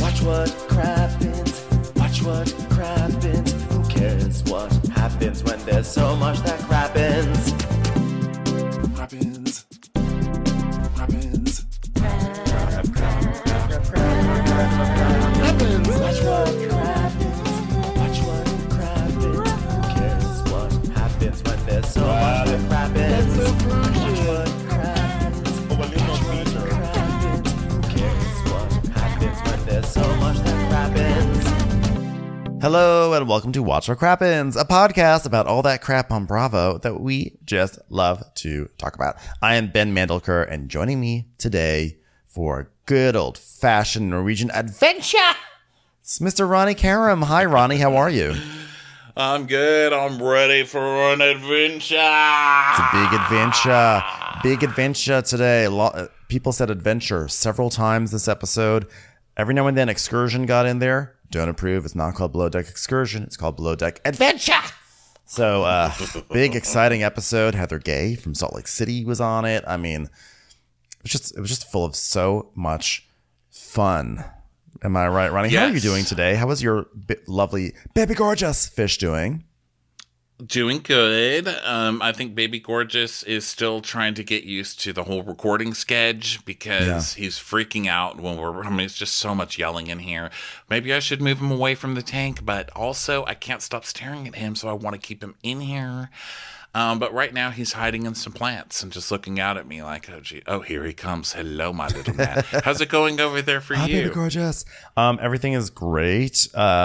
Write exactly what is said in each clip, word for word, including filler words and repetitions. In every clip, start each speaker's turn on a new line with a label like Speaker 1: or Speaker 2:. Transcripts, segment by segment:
Speaker 1: Watch what crappens, watch what crappens. Who cares what happens when there's so much that crappens? Crappens, crappens. Crap, crap, crap, crap, crap, crappens. Watch what crappens, watch what crappens. Who cares what happens when there's so much that crappens? Watch what crappens, watch what crappens. Who cares what happens when there's so much that crappens?
Speaker 2: Hello and welcome to Watch What Crappens, a podcast about all that crap on Bravo that we just love to talk about. I am Ben Mandelker, and joining me today for a good old-fashioned Norwegian adventure, it's Mister Ronnie Karam. Hi, Ronnie. How are you?
Speaker 3: I'm good. I'm ready for an adventure.
Speaker 2: It's a big adventure. Big adventure today. A lot, people said adventure several times this episode. Every now and then, excursion got in there. Don't approve. It's not called Below Deck Excursion. It's called Below Deck Adventure. So, uh, big, exciting episode. Heather Gay from Salt Lake City was on it. I mean, it was just it was just full of so much fun. Am I right, Ronnie?
Speaker 3: Yes.
Speaker 2: How are you doing today? How was your bi- lovely baby gorgeous fish doing?
Speaker 3: Doing good. Um, I think Baby Gorgeous is still trying to get used to the whole recording sketch because yeah. he's freaking out when we're, I mean, it's just so much yelling in here. Maybe I should move him away from the tank, but also I can't stop staring at him, so I want to keep him in here. Um, but right now he's hiding in some plants and just looking out at me like, oh, gee, oh, here he comes. Hello, my little man. How's it going over there for
Speaker 2: Hi,
Speaker 3: you?
Speaker 2: Baby gorgeous. Um, everything is great.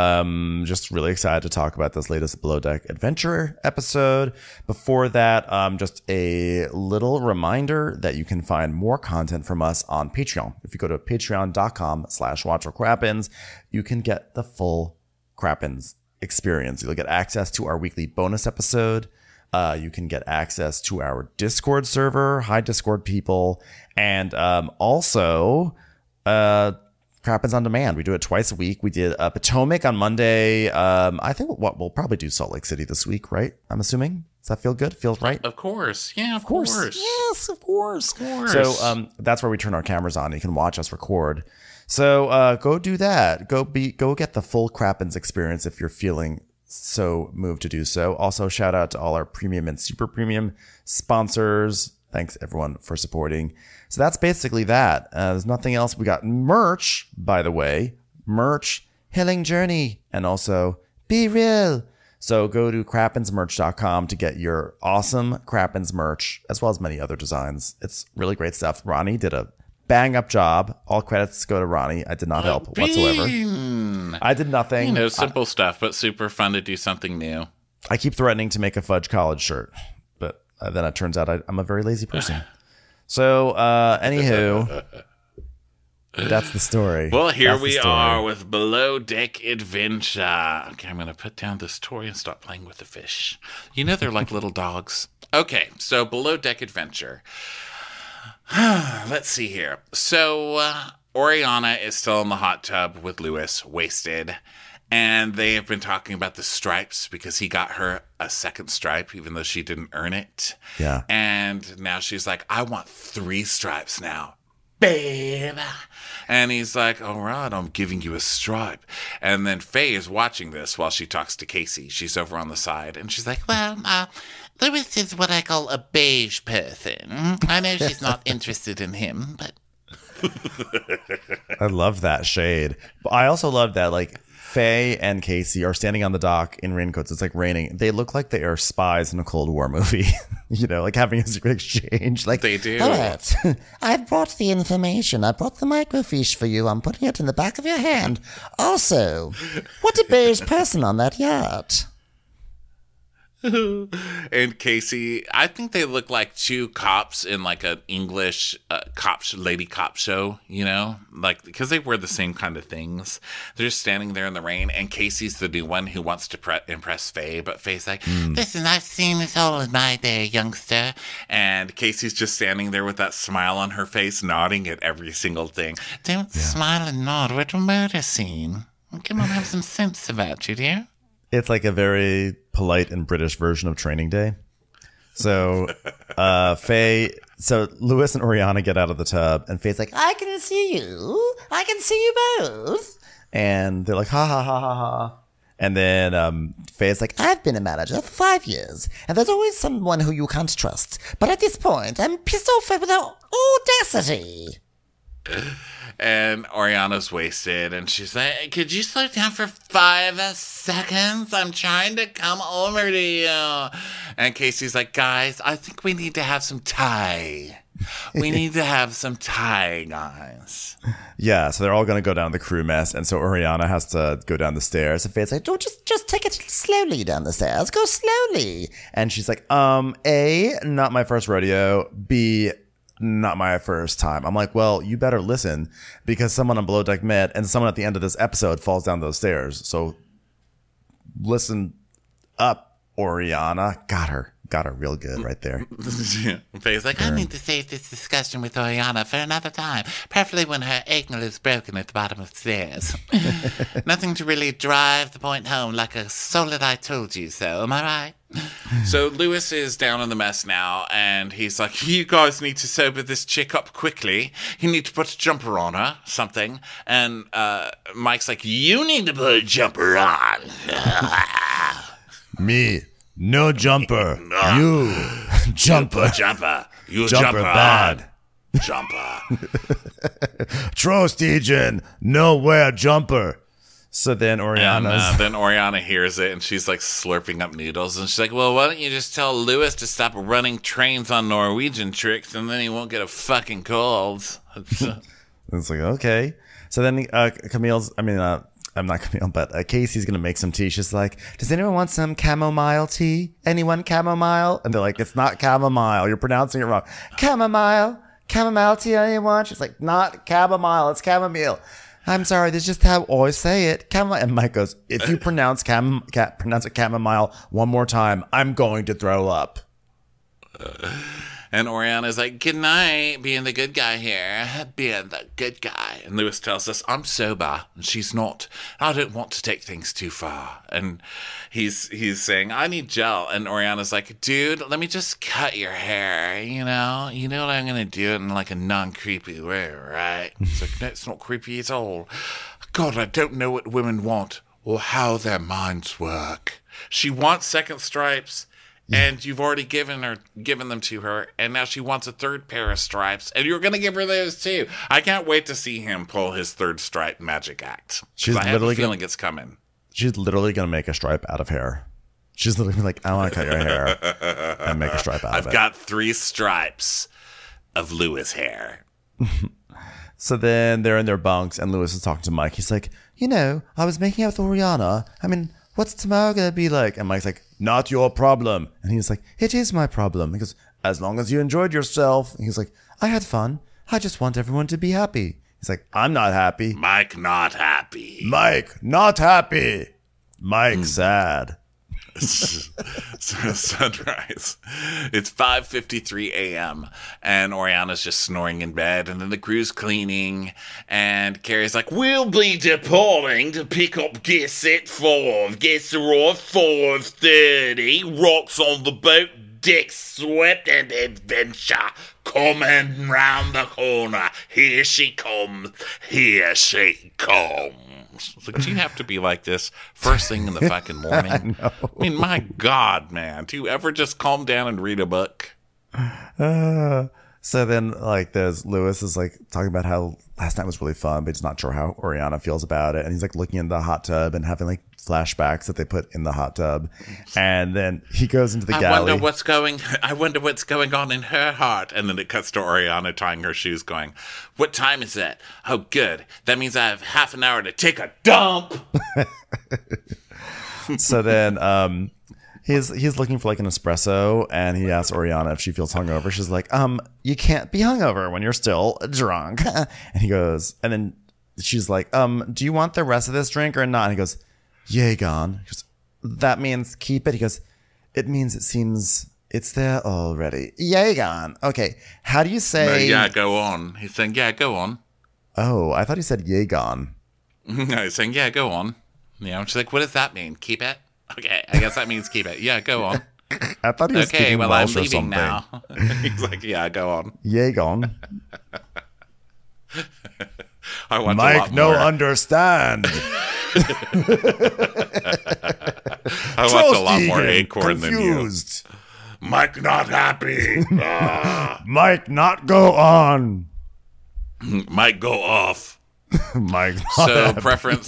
Speaker 2: Um, just really excited to talk about this latest Below Deck Adventure episode. Before that, um, just a little reminder that you can find more content from us on Patreon. If you go to patreon.com slash watchwhatcrappens, you can get the full Crappens experience. You'll get access to our weekly bonus episode. Uh, you can get access to our Discord server. Hi, Discord people. And um, also, uh, Crappens on Demand. We do it twice a week. We did uh, Potomac on Monday. Um, I think what we'll probably do Salt Lake City this week, right? I'm assuming. Does that feel good? Feels right?
Speaker 3: Of course. Yeah, of, of course. course.
Speaker 2: Yes, of course.
Speaker 3: Of course.
Speaker 2: So um, that's where we turn our cameras on. You can watch us record. So uh, go do that. Go be go get the full Crappens experience if you're feeling so moved to do so. Also, shout out to all our premium and super premium sponsors. Thanks everyone for supporting. So that's basically that. Uh, there's nothing else. We got merch, by the way. Merch, Healing Journey, and also Be Real. So go to crappens merch dot com to get your awesome Crappens merch, as well as many other designs. It's really great stuff. Ronnie did a bang up job. All credits go to Ronnie. I did not help
Speaker 3: oh,
Speaker 2: whatsoever. I did nothing.
Speaker 3: You know, simple I, stuff, but super fun to do something new.
Speaker 2: I keep threatening to make a Fudge College shirt, but uh, then it turns out I, I'm a very lazy person. So, uh, anywho, that's the story.
Speaker 3: Well, here
Speaker 2: that's
Speaker 3: we are with Below Deck Adventure. Okay, I'm going to put down this toy and stop playing with the fish. You know, they're like little dogs. Okay, so Below Deck Adventure. Let's see here. So, uh, Oriana is still in the hot tub with Lewis, wasted. And they have been talking about the stripes because he got her a second stripe, even though she didn't earn it.
Speaker 2: Yeah.
Speaker 3: And now she's like, I want three stripes now, babe. And he's like, all right, I'm giving you a stripe. And then Faye is watching this while she talks to Casey. She's over on the side. And she's like, well, uh, Lewis is what I call a beige person. I know she's not interested in him, but...
Speaker 2: I love that shade. But I also love that, like, Faye and Casey are standing on the dock in raincoats. It's like raining. They look like they are spies in a Cold War movie. You know, like having a secret exchange. Like,
Speaker 3: they do.
Speaker 2: All right. I've brought the information. I brought the microfiche for you. I'm putting it in the back of your hand. Also, what's a beige person on that yacht?
Speaker 3: And Casey, I think they look like two cops in like an English uh, cop sh- lady cop show, you know, like because they wear the same kind of things. They're just standing there in the rain, and Casey's the new one who wants to pre- impress Faye, but Faye's like, mm. "Listen, I've seen this all in my day, youngster." And Casey's just standing there with that smile on her face, nodding at every single thing. Don't yeah. smile and nod. We're at a murder scene. Come on, have some sense about you, dear.
Speaker 2: It's like a very polite and British version of Training Day. So, uh, Faye, so Lewis and Oriana get out of the tub, and Faye's like, I can see you. I can see you both. And they're like, ha ha ha ha ha. And then um, Faye's like, I've been a manager for five years, and there's always someone who you can't trust. But at this point, I'm pissed off with the audacity.
Speaker 3: And Oriana's wasted, and she's like, could you slow down for five seconds? I'm trying to come over to you. And Casey's like, guys, I think we need to have some Thai. We need to have some Thai, guys.
Speaker 2: Yeah, so they're all going to go down the crew mess, and so Oriana has to go down the stairs. And Faye's like, don't just, just take it slowly down the stairs. Go slowly. And she's like, um, A, not my first rodeo. B, not my first time. I'm like, well, you better listen, because someone on Below Deck met and someone at the end of this episode falls down those stairs. So listen up, Oriana. Got her. Got her real good right there.
Speaker 3: Faye's like, I need to save this discussion with Oriana for another time, preferably when her ankle is broken at the bottom of the stairs. Nothing to really drive the point home like a solid I told you so, am I right? So Lewis is down in the mess now, and he's like, you guys need to sober this chick up quickly. You need to put a jumper on her, something. And uh, Mike's like, you need to put a jumper on.
Speaker 2: Me. No jumper. You. Jumper.
Speaker 3: Jumper. You
Speaker 2: Jumper
Speaker 3: jumper.
Speaker 2: bad.
Speaker 3: Jumper.
Speaker 2: Trostigen. No wear jumper. So then
Speaker 3: And
Speaker 2: Oriana's...
Speaker 3: uh, then Oriana hears it, and she's like slurping up noodles, and she's like, well, why don't you just tell Lewis to stop running trains on Norwegian tricks, and then he won't get a fucking cold.
Speaker 2: It's like, okay. So then uh, Camille's, I mean, uh, I'm not Camille, but uh, Casey's going to make some tea. She's like, does anyone want some chamomile tea? Anyone chamomile? And they're like, it's not chamomile. You're pronouncing it wrong. Chamomile. Chamomile tea, anyone? She's like, not chamomile. It's chamomile. I'm sorry. That's just how I say it. Chamomile. And Mike goes, if you pronounce cam, ca- pronounce it chamomile one more time, I'm going to throw up.
Speaker 3: Uh, and Oriana's like, good night, being the good guy here, being the good guy. And Lewis tells us, I'm sober, and she's not. I don't want to take things too far. And he's he's saying, I need gel. And Oriana's like, dude, let me just cut your hair, you know? You know what I'm going to do it in like a non-creepy way, right? It's like, no, it's not creepy at all. God, I don't know what women want or how their minds work. She wants second stripes. And you've already given her, given them to her, and now she wants a third pair of stripes, and you're going to give her those too. I can't wait to see him pull his third stripe magic act.
Speaker 2: She's
Speaker 3: I have
Speaker 2: literally
Speaker 3: a feeling
Speaker 2: gonna,
Speaker 3: it's coming.
Speaker 2: She's literally going to make a stripe out of hair. She's literally like, I want to cut your hair and make a stripe out
Speaker 3: I've
Speaker 2: of it.
Speaker 3: I've got three stripes of Lewis hair.
Speaker 2: So then they're in their bunks, and Lewis is talking to Mike. He's like, you know, I was making out with Oriana. I mean, what's tomorrow going to be like? And Mike's like, not your problem. And he's like, it is my problem. He goes, as long as you enjoyed yourself. And he's like, I had fun. I just want everyone to be happy. He's like, I'm not happy.
Speaker 3: Mike not happy.
Speaker 2: Mike not happy. Mike mm. sad.
Speaker 3: Sunrise. It's five fifty-three a.m. and Oriana's just snoring in bed, and then the crew's cleaning, and Carrie's like, we'll be departing to pick up guests at five. Guests arrive five thirty. Rocks on the boat, decks swept, and adventure coming round the corner. Here she comes. Here she comes. Like, do you have to be like this first thing in the fucking morning? I, I mean, my God, man. Do you ever just calm down and read a book?
Speaker 2: Uh, so then, like, there's Lewis is like talking about how last night was really fun, but he's not sure how Oriana feels about it. And he's like looking in the hot tub and having like flashbacks that they put in the hot tub. And then he goes into the
Speaker 3: I
Speaker 2: galley.
Speaker 3: wonder what's going I wonder what's going on in her heart. And then it cuts to Oriana tying her shoes going, what time is it? Oh, good. That means I have half an hour to take a dump.
Speaker 2: So then um he's he's looking for like an espresso, and he asks Oriana if she feels hungover. She's like, um, you can't be hungover when you're still drunk. And he goes, and then she's like, um, do you want the rest of this drink or not? And he goes, Jaeger. He goes, that means keep it. He goes, it means it seems it's there already. Jaeger. Okay. How do you say?
Speaker 3: No, yeah, go on. He's saying, yeah, go on.
Speaker 2: Oh, I thought he said Jaeger.
Speaker 3: No, he's saying, yeah, go on. Yeah, she's like, what does that mean? Keep it? Okay, I guess that means keep it. Yeah, go on.
Speaker 2: I thought he was
Speaker 3: okay,
Speaker 2: speaking
Speaker 3: well,
Speaker 2: Welsh
Speaker 3: I'm
Speaker 2: or
Speaker 3: leaving
Speaker 2: something.
Speaker 3: now. He's like, yeah, go on.
Speaker 2: Jaeger.
Speaker 3: I want a
Speaker 2: Mike,
Speaker 3: lot
Speaker 2: no
Speaker 3: more.
Speaker 2: understand.
Speaker 3: I want a lot more
Speaker 2: Trollstigen,
Speaker 3: acorn than you.
Speaker 2: confused.
Speaker 3: Mike not happy. Ah.
Speaker 2: Mike, not go on.
Speaker 3: Mike go off.
Speaker 2: Mike, not
Speaker 3: So
Speaker 2: happy.
Speaker 3: preference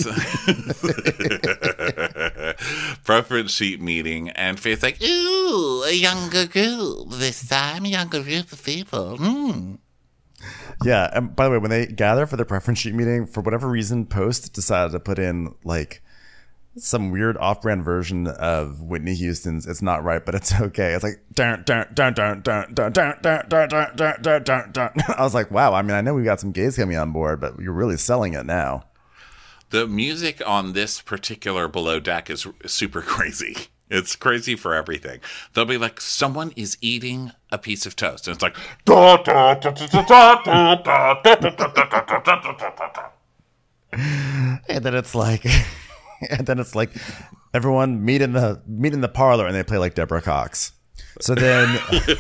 Speaker 3: preference sheet meeting, and Faith's like, ooh, a younger group this time, a younger group of people. Hmm.
Speaker 2: Yeah, and by the way, when they gather for the preference sheet meeting, for whatever reason, Post decided to put in like some weird off-brand version of Whitney Houston's "It's Not Right, But It's Okay." It's like dun dun dun dun dun dun dun dun dun dun dun dun dun dun. I was like, wow. I mean, I know we got some gays coming on board, but you're really selling it now.
Speaker 3: The music on this particular Below Deck is super crazy. It's crazy for everything. They'll be like, someone is eating a piece of toast, and it's like, da, da, da, da, da, da, da, da, da, da, da, da, da.
Speaker 2: And then it's like, and then it's like, everyone meet in the meet in the parlor, and they play like Deborah Cox. So then,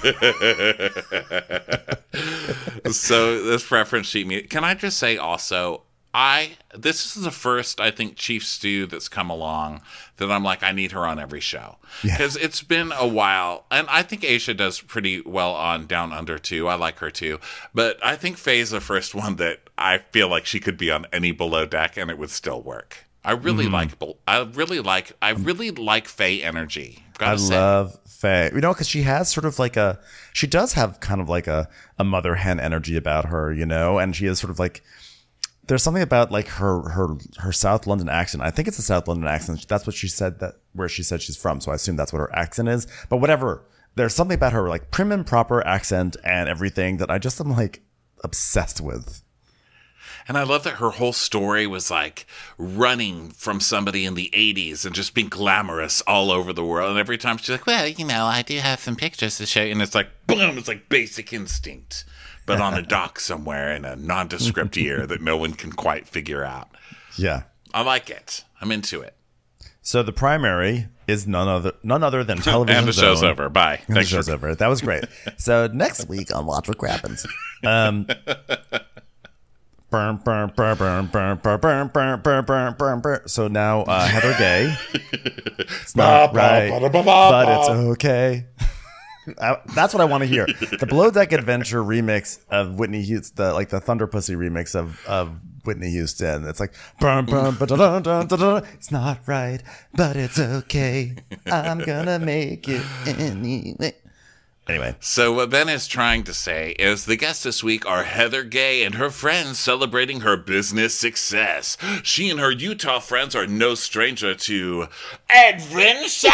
Speaker 3: So this preference sheet meeting. Can I just say also, I this is the first I think Chief Stew that's come along that I'm like, I need her on every show, because it's been a while, and I think Aisha does pretty well on Down Under too. I like her too, but I think Faye's the first one that I feel like she could be on any Below Deck and it would still work. I really like I really like I really like Faye energy. Gotta
Speaker 2: I
Speaker 3: say.
Speaker 2: love Faye. You know, because she has sort of like a, she does have kind of like a, a mother hen energy about her, you know, and she is sort of like, there's something about like her her her South London accent. I think it's a South London accent. That's what she said, that where she said she's from. So I assume that's what her accent is. But whatever, there's something about her like prim and proper accent and everything that I just am like obsessed with.
Speaker 3: And I love that her whole story was like running from somebody in the eighties and just being glamorous all over the world. And every time she's like, well, you know, I do have some pictures to show you. And it's like, boom, it's like Basic Instinct, but on a dock somewhere in a nondescript year that no one can quite figure out.
Speaker 2: Yeah.
Speaker 3: I like it. I'm into it.
Speaker 2: So the primary is none other none other than television.
Speaker 3: And the show's
Speaker 2: Zone.
Speaker 3: over. Bye.
Speaker 2: And the
Speaker 3: Thanks
Speaker 2: show's
Speaker 3: for-
Speaker 2: over. That was great. So next week on Watch What Crappens. Um, burn, burn, burn, burn, burn, burn, burn, burn, burn, burn, burn, burn. So now uh, Heather Gay. It's not right, but it's okay. I, that's what I want to hear. The Below Deck Adventure remix of Whitney Houston, the like the Thunder Pussy remix of of Whitney Houston. It's like burn, burn, ba, da, da, da, da, da. It's not right, but it's okay. I'm gonna make it anyway. Anyway,
Speaker 3: So what Ben is trying to say is the guests this week are Heather Gay and her friends celebrating her business success. She and her Utah friends are no stranger to adventure.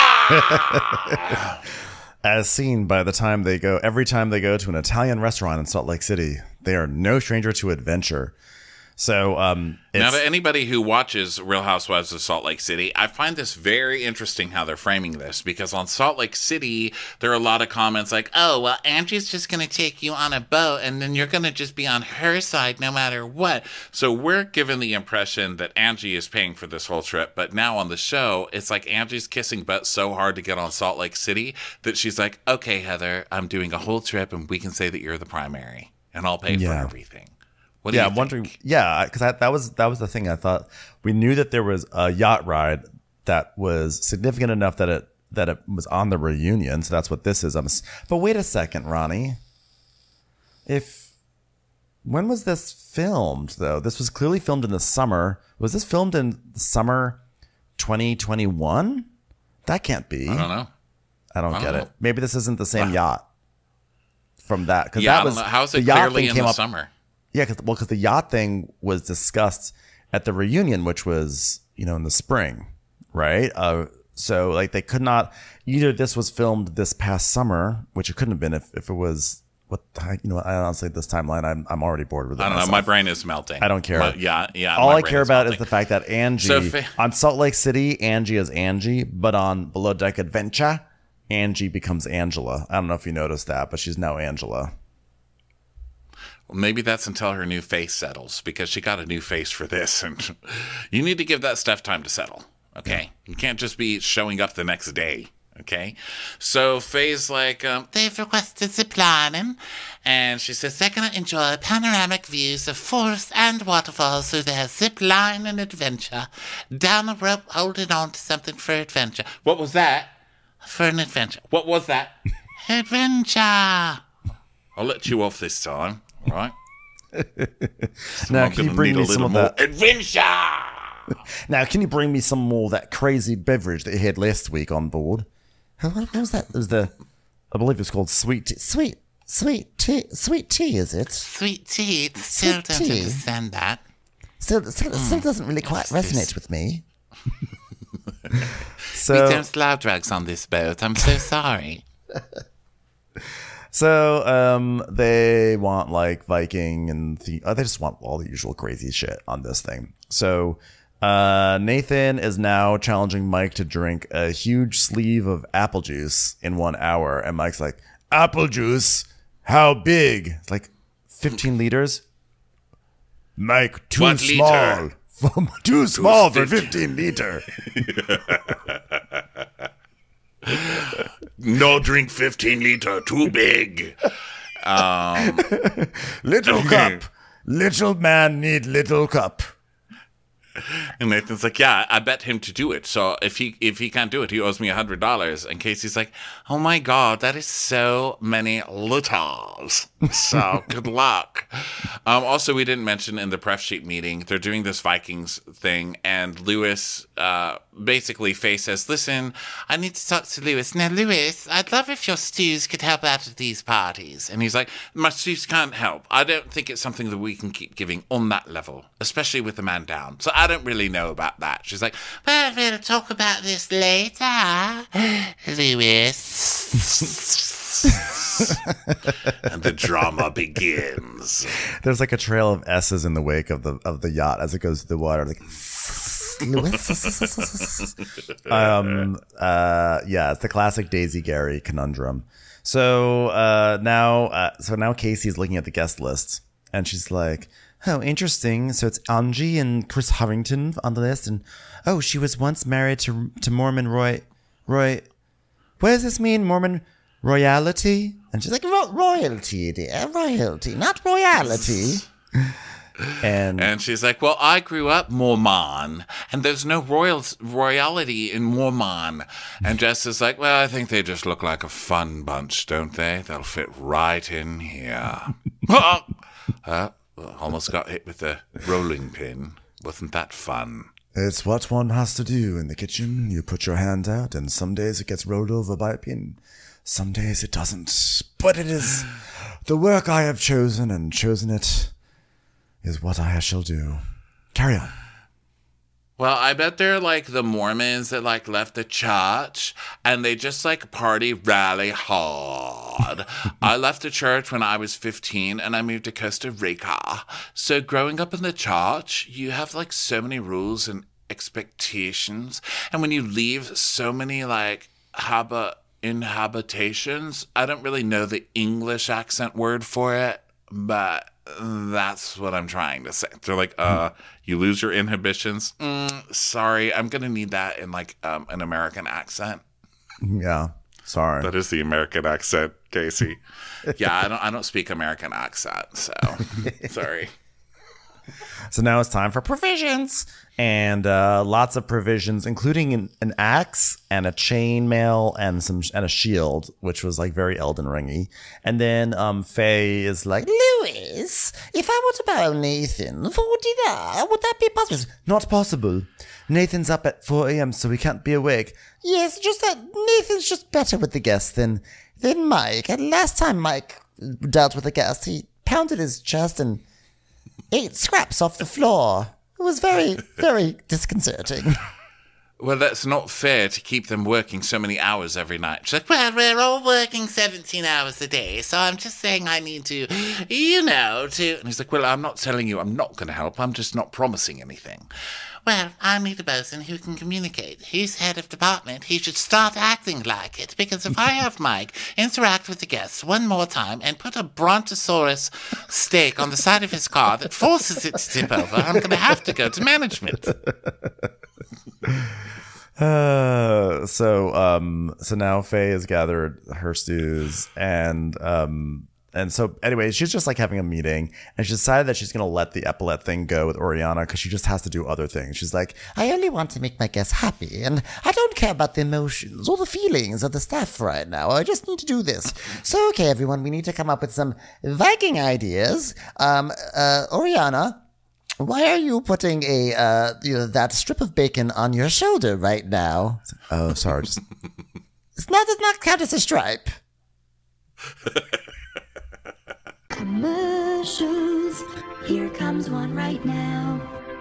Speaker 2: as seen by the time they go, every time they go to an Italian restaurant in Salt Lake City, they are no stranger to adventure. So, um,
Speaker 3: Now,
Speaker 2: it's,
Speaker 3: to anybody who watches Real Housewives of Salt Lake City, I find this very interesting how they're framing this, because on Salt Lake City, there are a lot of comments like, oh, well, Angie's just going to take you on a boat and then you're going to just be on her side no matter what. So we're given the impression that Angie is paying for this whole trip, but now on the show, it's like Angie's kissing butt so hard to get on Salt Lake City that she's like, okay, Heather, I'm doing a whole trip and we can say that you're the primary and I'll pay
Speaker 2: Yeah.
Speaker 3: for everything. What do
Speaker 2: yeah,
Speaker 3: you
Speaker 2: I'm
Speaker 3: think?
Speaker 2: wondering. Yeah, because that was that was the thing. I thought we knew that there was a yacht ride that was significant enough that it that it was on the reunion. So that's what this is. I'm, s- but wait a second, Ronnie. If when was this filmed though? This was clearly filmed in the summer. Was this filmed in summer twenty twenty-one? That can't be.
Speaker 3: I don't know.
Speaker 2: I don't
Speaker 3: I
Speaker 2: get
Speaker 3: don't
Speaker 2: it.
Speaker 3: know.
Speaker 2: Maybe this isn't the same yacht from that because
Speaker 3: Yeah,
Speaker 2: that
Speaker 3: I
Speaker 2: was
Speaker 3: don't know. How's
Speaker 2: the
Speaker 3: it
Speaker 2: yacht
Speaker 3: clearly
Speaker 2: thing
Speaker 3: in
Speaker 2: came
Speaker 3: the
Speaker 2: up.
Speaker 3: summer?
Speaker 2: Yeah, cause, well, because the yacht thing was discussed at the reunion, which was, you know, in the spring, right? Uh, so, like, they could not, either this was filmed this past summer, which it couldn't have been if, if it was, what, the- you know, I honestly, this timeline, I'm, I'm already bored with it.
Speaker 3: I don't know.
Speaker 2: myself.
Speaker 3: My brain is melting.
Speaker 2: I don't care.
Speaker 3: My- yeah, yeah.
Speaker 2: All
Speaker 3: my
Speaker 2: I
Speaker 3: brain
Speaker 2: care about
Speaker 3: melting.
Speaker 2: is the fact that Angie,
Speaker 3: So fa-
Speaker 2: on Salt Lake City, Angie is Angie, but on Below Deck Adventure, Angie becomes Angela. I don't know if you noticed that, but she's now Angela.
Speaker 3: Well, maybe that's until her new face settles, because she got a new face for this, and you need to give that stuff time to settle. Okay, you can't just be showing up the next day. Okay, so Faye's like, um, they've requested ziplining, and she says they're going to enjoy panoramic views of forests and waterfalls through their zipline and adventure. Down a rope, holding on to something for adventure. What was that? For an adventure. What was that? Adventure. I'll let you off this time, all right? So
Speaker 2: now,
Speaker 3: I'm
Speaker 2: can you
Speaker 3: gonna
Speaker 2: bring
Speaker 3: need
Speaker 2: me
Speaker 3: a
Speaker 2: some
Speaker 3: little
Speaker 2: of
Speaker 3: more
Speaker 2: that?
Speaker 3: adventure?
Speaker 2: Now, can you bring me some more of that crazy beverage that you had last week on board? What, what was that? It was the, I believe it's called sweet tea. Sweet, sweet tea. Sweet tea, is it?
Speaker 3: Sweet tea. It still
Speaker 2: Sweet
Speaker 3: don't
Speaker 2: tea.
Speaker 3: understand that.
Speaker 2: Still, still, still doesn't really quite resonate
Speaker 3: this?
Speaker 2: with me.
Speaker 3: We
Speaker 2: so,
Speaker 3: don't allow drugs on this boat. I'm so sorry.
Speaker 2: so um, they want like Viking and the, oh, they just want all the usual crazy shit on this thing. So. Uh, Nathan is now challenging Mike to drink a huge sleeve of apple juice in one hour. And Mike's like, apple juice? How big? It's like fifteen liters. Mike, too
Speaker 3: What
Speaker 2: small.
Speaker 3: liter?
Speaker 2: Too small for
Speaker 3: fifteen.
Speaker 2: fifteen liter.
Speaker 3: No drink fifteen liter. Too big. Um,
Speaker 2: Little cup. Little man need little cup.
Speaker 3: And Nathan's like, yeah, I bet him to do it. So if he if he can't do it, he owes me a hundred dollars. And Casey's like, oh my god, that is so many liters. So good luck. Um, also, we didn't mention in the press sheet meeting, they're doing this Vikings thing, and Lewis uh, basically Faye says, listen, I need to talk to Lewis. Now, Lewis, I'd love if your stews could help out at these parties. And he's like, my stews can't help. I don't think it's something that we can keep giving on that level, especially with the man down. So I don't really know about that. She's like, well, we'll talk about this later, Lewis. And the drama begins.
Speaker 2: There's like a trail of S's in the wake of the of the yacht as it goes through the water. Like, um, uh, yeah, it's the classic Daisy Gary conundrum. So uh, now, uh, so now Casey's looking at the guest list, and she's like, "Oh, interesting. So it's Angie and Chris Harrington on the list, and oh, she was once married to to Mormon Roy. Roy, what does this mean, Mormon royalty?" And she's like, Ro- "Royalty, dear, royalty, not royalty." And
Speaker 3: And she's like, well, I grew up Mormon, and there's no royal royalty in Mormon. And Jess is like, well, I think they just look like a fun bunch, don't they? They'll fit right in here. uh, almost got hit with a rolling pin. Wasn't that fun?
Speaker 2: it's what one has to do in the kitchen. You put your hand out, and some days it gets rolled over by a pin. Some days it doesn't. But it is the work I have chosen, and chosen it is what I shall do. Carry on.
Speaker 3: Well, I bet they're like the Mormons that like left the church and they just like party really hard. I left the church when I was fifteen and I moved to Costa Rica. So growing up in the church, you have like so many rules and expectations. And when you leave so many like habit inhabitations, I don't really know the English accent word for it, but that's what I'm trying to say. They're like, uh, you lose your inhibitions. Mm, sorry, I'm gonna need that in like um, an American accent.
Speaker 2: Yeah, sorry.
Speaker 3: That is the American accent, Casey. Yeah, I don't, I don't speak American accent, so sorry.
Speaker 2: So now it's time for provisions, and uh, lots of provisions, including an, an axe and a chainmail and some and a shield, which was like very Elden Ringy. And then um, Faye is like, Lewis, if I were to borrow Nathan for dinner, would that be possible? Not possible. Nathan's up at four a.m., so he can't be awake. Yes, just that Nathan's just better with the guests than than Mike. And last time Mike dealt with a guest, he pounded his chest and ate scraps off the floor. It was very, very disconcerting.
Speaker 3: Well, that's not fair to keep them working so many hours every night. She's like, well, we're all working seventeen hours a day, so I'm just saying I need to, you know, to... And he's like, well, I'm not telling you I'm not going to help. I'm just not promising anything. Well, I need a bosun who can communicate. He's head of department. He should start acting like it, because if I have Mike interact with the guests one more time and put a brontosaurus steak on the side of his car that forces it to tip over, I'm going to have to go to management.
Speaker 2: Uh, so so um so now Faye has gathered her stews and um and so anyway, she's just like having a meeting and she decided that she's gonna let the epaulette thing go with Oriana because she just has to do other things. She's like, I only want to make my guests happy and I don't care about the emotions or the feelings of the staff right now. I just need to do this. So okay, everyone, we need to come up with some Viking ideas. Um uh Oriana, why are you putting a uh you know, that strip of bacon on your shoulder right now? Oh, sorry. Just... it's not does not count as a stripe.
Speaker 4: Commercials. Here comes one right now.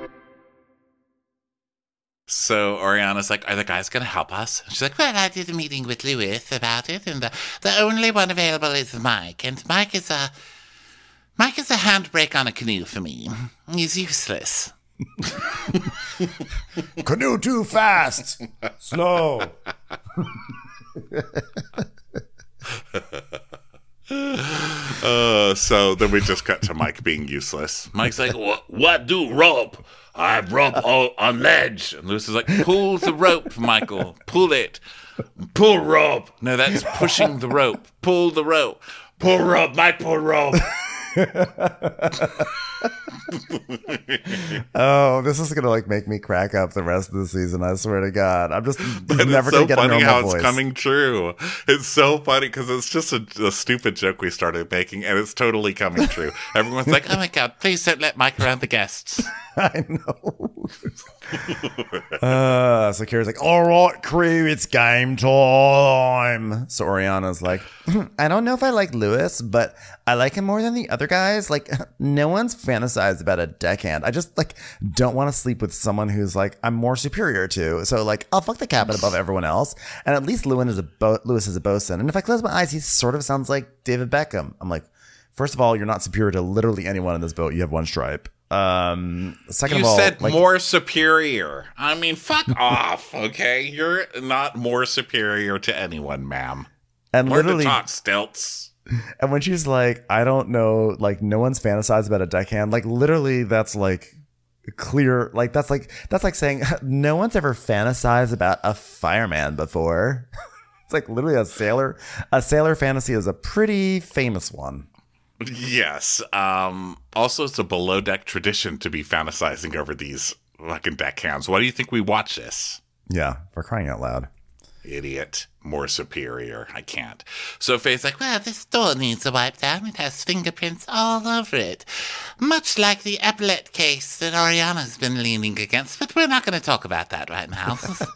Speaker 3: So Oriana's like, are the guys going to help us? She's like, well, I did a meeting with Lewis about it, and the, the only one available is Mike. And Mike is a Mike is a handbrake on a canoe for me. He's useless.
Speaker 2: Canoe too fast. Slow.
Speaker 3: Uh, so then we just cut to Mike being useless. Mike's like, what, what do rope? I rope all on ledge. And Lewis is like, pull the rope, Michael. Pull it. Pull rope. No, that's pushing the rope. Pull the rope. Pull rope, Mike, pull rope.
Speaker 2: Oh, this is gonna like make me crack up the rest of the season. I swear to God, I'm just
Speaker 3: But
Speaker 2: never
Speaker 3: it's so
Speaker 2: gonna get a
Speaker 3: funny
Speaker 2: normal
Speaker 3: how
Speaker 2: voice.
Speaker 3: it's coming true. It's so funny because it's just a, a stupid joke we started making, and it's totally coming true. Everyone's like, "Oh my God, please don't let Mike around the guests."
Speaker 2: I know. uh, so Kira's like, all right, crew, it's game time. So Oriana's like, I don't know if I like Lewis, but I like him more than the other guys. Like, no one's fantasized about a deckhand. I just like don't want to sleep with someone who's like I'm more superior to. So like, I'll fuck the captain above everyone else. And at least Lewin is a bo- Lewis is a bosun. And if I close my eyes, he sort of sounds like David Beckham. I'm like, first of all, you're not superior to literally anyone in this boat. You have one stripe. Um, second
Speaker 3: You
Speaker 2: of all,
Speaker 3: said
Speaker 2: like,
Speaker 3: more superior. I mean, fuck off, okay? You're not more superior to anyone, ma'am.
Speaker 2: and
Speaker 3: Learn
Speaker 2: literally,
Speaker 3: to talk, stilts.
Speaker 2: and when she's like, I don't know, like no one's fantasized about a deckhand. Like literally, that's like clear. Like that's like that's like saying no one's ever fantasized about a fireman before. It's like literally a sailor. A sailor fantasy is a pretty famous one.
Speaker 3: Yes. Um, also, it's a below deck tradition to be fantasizing over these fucking deckhands. Why do you think we watch this?
Speaker 2: Yeah, for crying out loud.
Speaker 3: Idiot. More superior. I can't. So Faye's like, well, this door needs a wipe down. It has fingerprints all over it. Much like the epaulette case that Oriana's been leaning against, but we're not going to talk about that right now.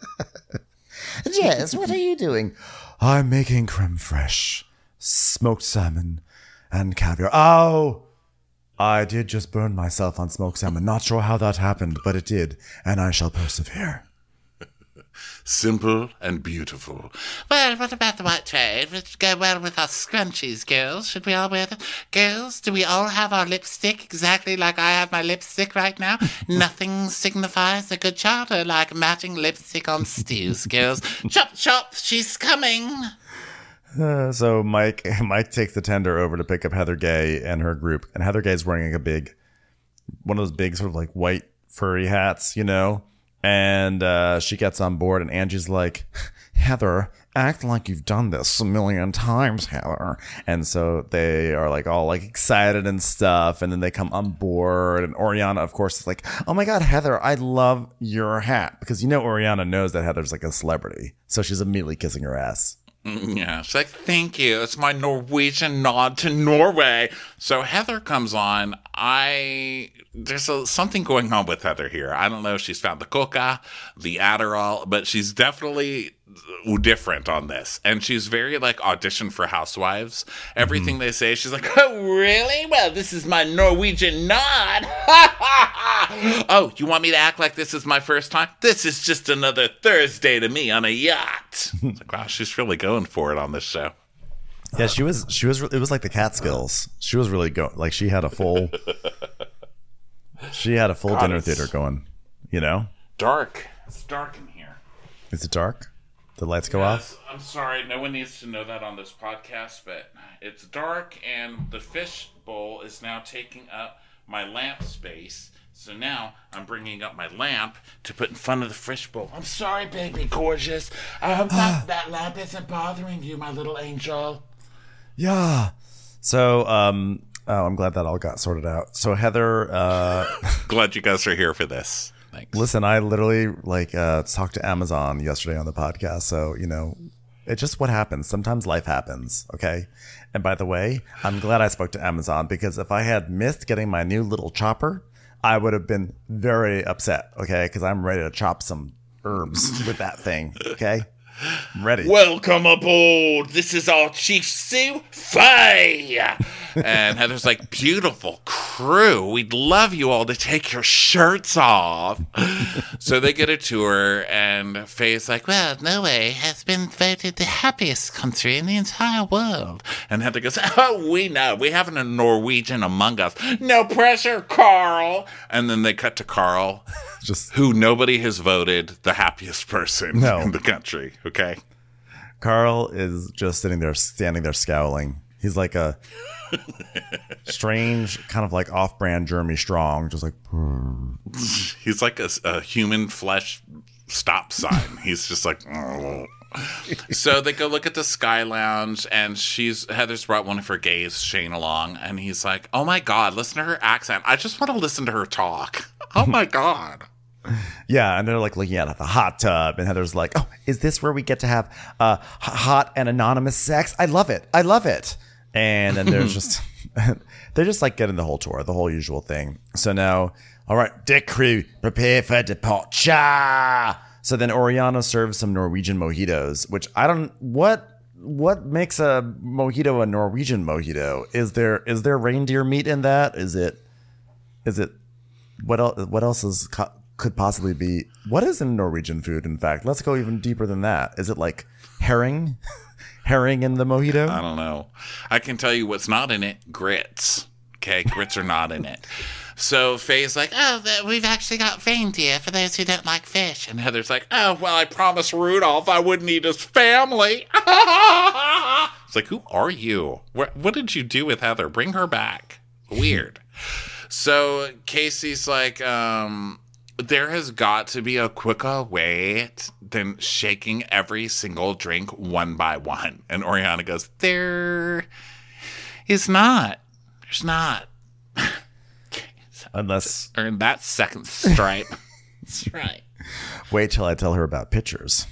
Speaker 2: Jess, what are you doing? I'm making creme fraiche, smoked salmon, and caviar. Oh, I did just burn myself on smoked salmon. Not sure how that happened, but it did, and I shall persevere.
Speaker 3: Simple and beautiful.
Speaker 4: Well, what about the white tray? Would it go well with our scrunchies, girls? Should we all wear them? Girls, do we all have our lipstick exactly like I have my lipstick right now? Nothing signifies a good charter like matching lipstick on stews, girls. Chop, chop, she's coming.
Speaker 2: Uh, so Mike Mike takes the tender over to pick up Heather Gay and her group, and Heather Gay's wearing like a big, one of those big sort of like white furry hats, you know. And uh, she gets on board, and Angie's like, Heather, act like you've done this a million times, Heather. And so they are like all like excited and stuff. And then they come on board. And Oriana, of course, is like, oh my God, Heather, I love your hat. Because, you know, Oriana knows that Heather's like a celebrity. So she's immediately kissing her ass.
Speaker 3: Yeah, she's like, thank you. It's my Norwegian nod to Norway. So Heather comes on. I there's a, something going on with Heather here. I don't know if she's found the coca, the Adderall, but she's definitely different on this. And she's very like audition for Housewives. Everything mm-hmm. they say, she's like, oh, really? Well, this is my Norwegian nod. Oh, you want me to act like this is my first time? This is just another Thursday to me on a yacht. It's like, wow, she's really going for it on this show.
Speaker 2: Yeah, she was. She was. It was like the Catskills. She was really going. Like she had a full. She had a full
Speaker 3: God,
Speaker 2: dinner theater going. You know.
Speaker 3: Dark. It's dark in here.
Speaker 2: Is it dark? The lights go
Speaker 3: Yes,
Speaker 2: off.
Speaker 3: I'm sorry. No one needs to know that on this podcast, but it's dark, and the fish bowl is now taking up my lamp space. So now I'm bringing up my lamp to put in front of the fish bowl. I'm sorry, baby gorgeous. I hope that, that lamp isn't bothering you, my little angel.
Speaker 2: Yeah. So, um, oh, I'm glad that all got sorted out. So Heather, uh,
Speaker 3: Glad you guys are here for this. Thanks.
Speaker 2: listen, I literally like uh, talked to Amazon yesterday on the podcast. So, you know, it's just what happens. Sometimes life happens. Okay. And by the way, I'm glad I spoke to Amazon because if I had missed getting my new little chopper, I would have been very upset. Okay. Because I'm ready to chop some herbs with that thing. Okay. I'm ready.
Speaker 3: Welcome aboard. This is our Chief Sue Faye. And Heather's like, beautiful crew. We'd love you all to take your shirts off. So they get a tour, and Faye's like,
Speaker 4: Well, Norway has been voted the happiest country in the entire world.
Speaker 3: and Heather goes, oh, we know. We have a Norwegian among us. No pressure, Carl. And then they cut to Carl,
Speaker 2: Just
Speaker 3: who nobody has voted the happiest person
Speaker 2: No.
Speaker 3: in the country. Okay.
Speaker 2: Carl is just sitting there, standing there, scowling. He's like a strange, kind of like off-brand Jeremy Strong, just like.
Speaker 3: He's like a, a human flesh stop sign. He's just like. "Oh." So they go look at the Sky Lounge, and she's Heather's brought one of her gays, Shane, along, and he's like, "Oh my God, listen to her accent. I just want to listen to her talk. Oh my God."
Speaker 2: Yeah, and they're like looking at the hot tub, and Heather's like, "Oh, is this where we get to have uh, h- hot and anonymous sex? I love it. I love it." And then there's just they're just like getting the whole tour, the whole usual thing. So now, all right, deck crew, prepare for departure. So then Oriana serves some Norwegian mojitos, which I don't what what makes a mojito a Norwegian mojito? Is there is there reindeer meat in that? Is it is it what else? What else is co- could possibly be? What is in Norwegian food? In fact, let's go even deeper than that. Is it like herring, herring in the mojito?
Speaker 3: I don't know. I can tell you what's not in it: grits. Okay, grits are not in it. So Faye's like,
Speaker 4: Oh, th- we've actually got reindeer for those who don't like fish.
Speaker 3: and Heather's like, oh, well, I promised Rudolph I wouldn't eat his family. It's like, who are you? What, what did you do with Heather? Bring her back. Weird. So Casey's like, um, there has got to be a quicker way t- than shaking every single drink one by one. And Oriana goes,
Speaker 4: There is not. There's not.
Speaker 2: Unless
Speaker 3: earn that second stripe.
Speaker 4: That's right.
Speaker 2: wait till I tell her about pictures.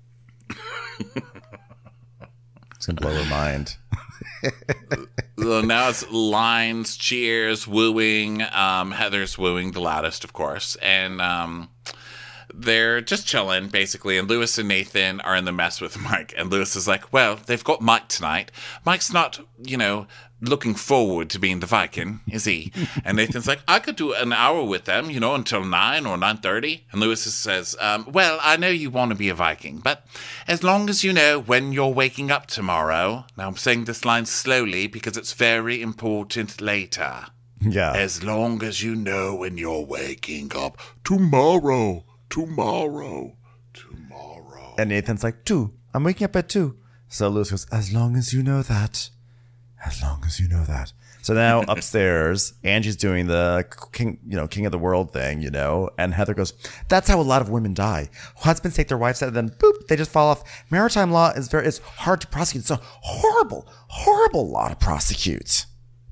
Speaker 2: It's gonna blow her mind.
Speaker 3: So now it's lines, cheers, wooing. Um, Heather's wooing the loudest, of course. And um, they're just chilling, basically. And Lewis and Nathan are in the mess with Mike. And Lewis is like, well, they've got Mike tonight. Mike's not, you know, looking forward to being the Viking, is he? And Nathan's like, I could do an hour with them, you know, until nine or nine thirty. And Lewis says, um, well, I know you want to be a Viking, but as long as you know when you're waking up tomorrow. Now I'm saying this line slowly because it's very important later.
Speaker 2: Yeah.
Speaker 3: As long as you know when you're waking up tomorrow, tomorrow, tomorrow.
Speaker 2: And Nathan's like, two. I'm waking up at two. So Lewis goes, as long as you know that. As long as you know that. So now upstairs, Angie's doing the king, you know, king of the world thing, you know, and Heather goes, that's how a lot of women die. Husbands take their wives out and then boop, they just fall off. Maritime law is very, it's hard to prosecute. It's a horrible, horrible law to prosecute.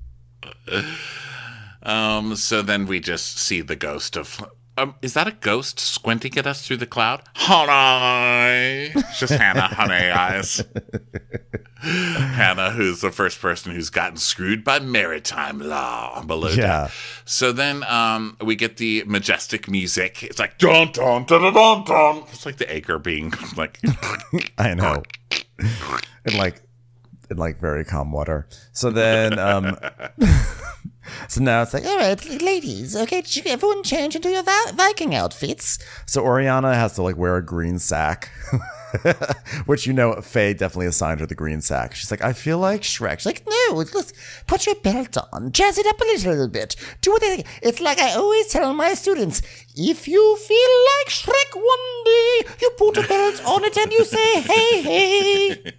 Speaker 3: Um, so then we just see the ghost of. Um, is that a ghost squinting at us through the cloud? Honey! It's just Hannah, honey eyes. Hannah, who's the first person who's gotten screwed by maritime law below deck.
Speaker 2: Yeah.
Speaker 3: So then um, we get the majestic music. It's like dun dun dun dun dun dun. It's like the acre being like.
Speaker 2: I know. In like, in like very calm water. So then, um, so now it's like, all right, ladies, okay, did you everyone change into your Vi- Viking outfits? So Oriana has to like wear a green sack, which, you know, Faye definitely assigned her the green sack. She's like, I feel like Shrek. She's like, no, just put your belt on, jazz it up a little bit, do what they think. It's like I always tell my students, if you feel like Shrek one day, you put a belt on it and you say, hey, hey.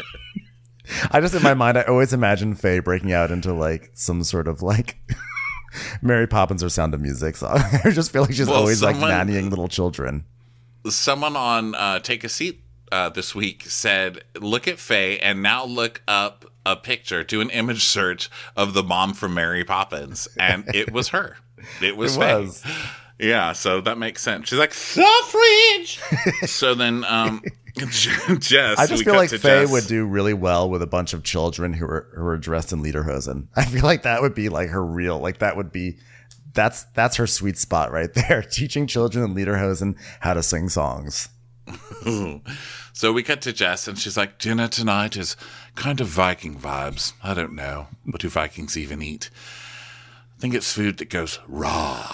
Speaker 2: I just, in my mind, I always imagine Faye breaking out into like some sort of like Mary Poppins or Sound of Music song. I just feel like she's
Speaker 3: Well,
Speaker 2: always
Speaker 3: someone-
Speaker 2: like nannying little children.
Speaker 3: Someone on uh, Take a Seat uh, this week said, look at Faye and now look up a picture, do an image search of the mom from Mary Poppins. And it was her. It was
Speaker 2: It
Speaker 3: Faye.
Speaker 2: was.
Speaker 3: Yeah, so that makes sense. She's like, suffrage! So then um, Jess.
Speaker 2: I just
Speaker 3: we
Speaker 2: feel
Speaker 3: cut
Speaker 2: like
Speaker 3: to
Speaker 2: Faye
Speaker 3: Jess.
Speaker 2: would do really well with a bunch of children who are who are dressed in lederhosen. I feel like that would be like her real, like that would be, that's that's her sweet spot right there. Teaching children in lederhosen how to sing songs.
Speaker 3: So we cut to Jess, and she's like, dinner tonight is kind of Viking vibes. I don't know. What do Vikings even eat? I think it's food that goes raw.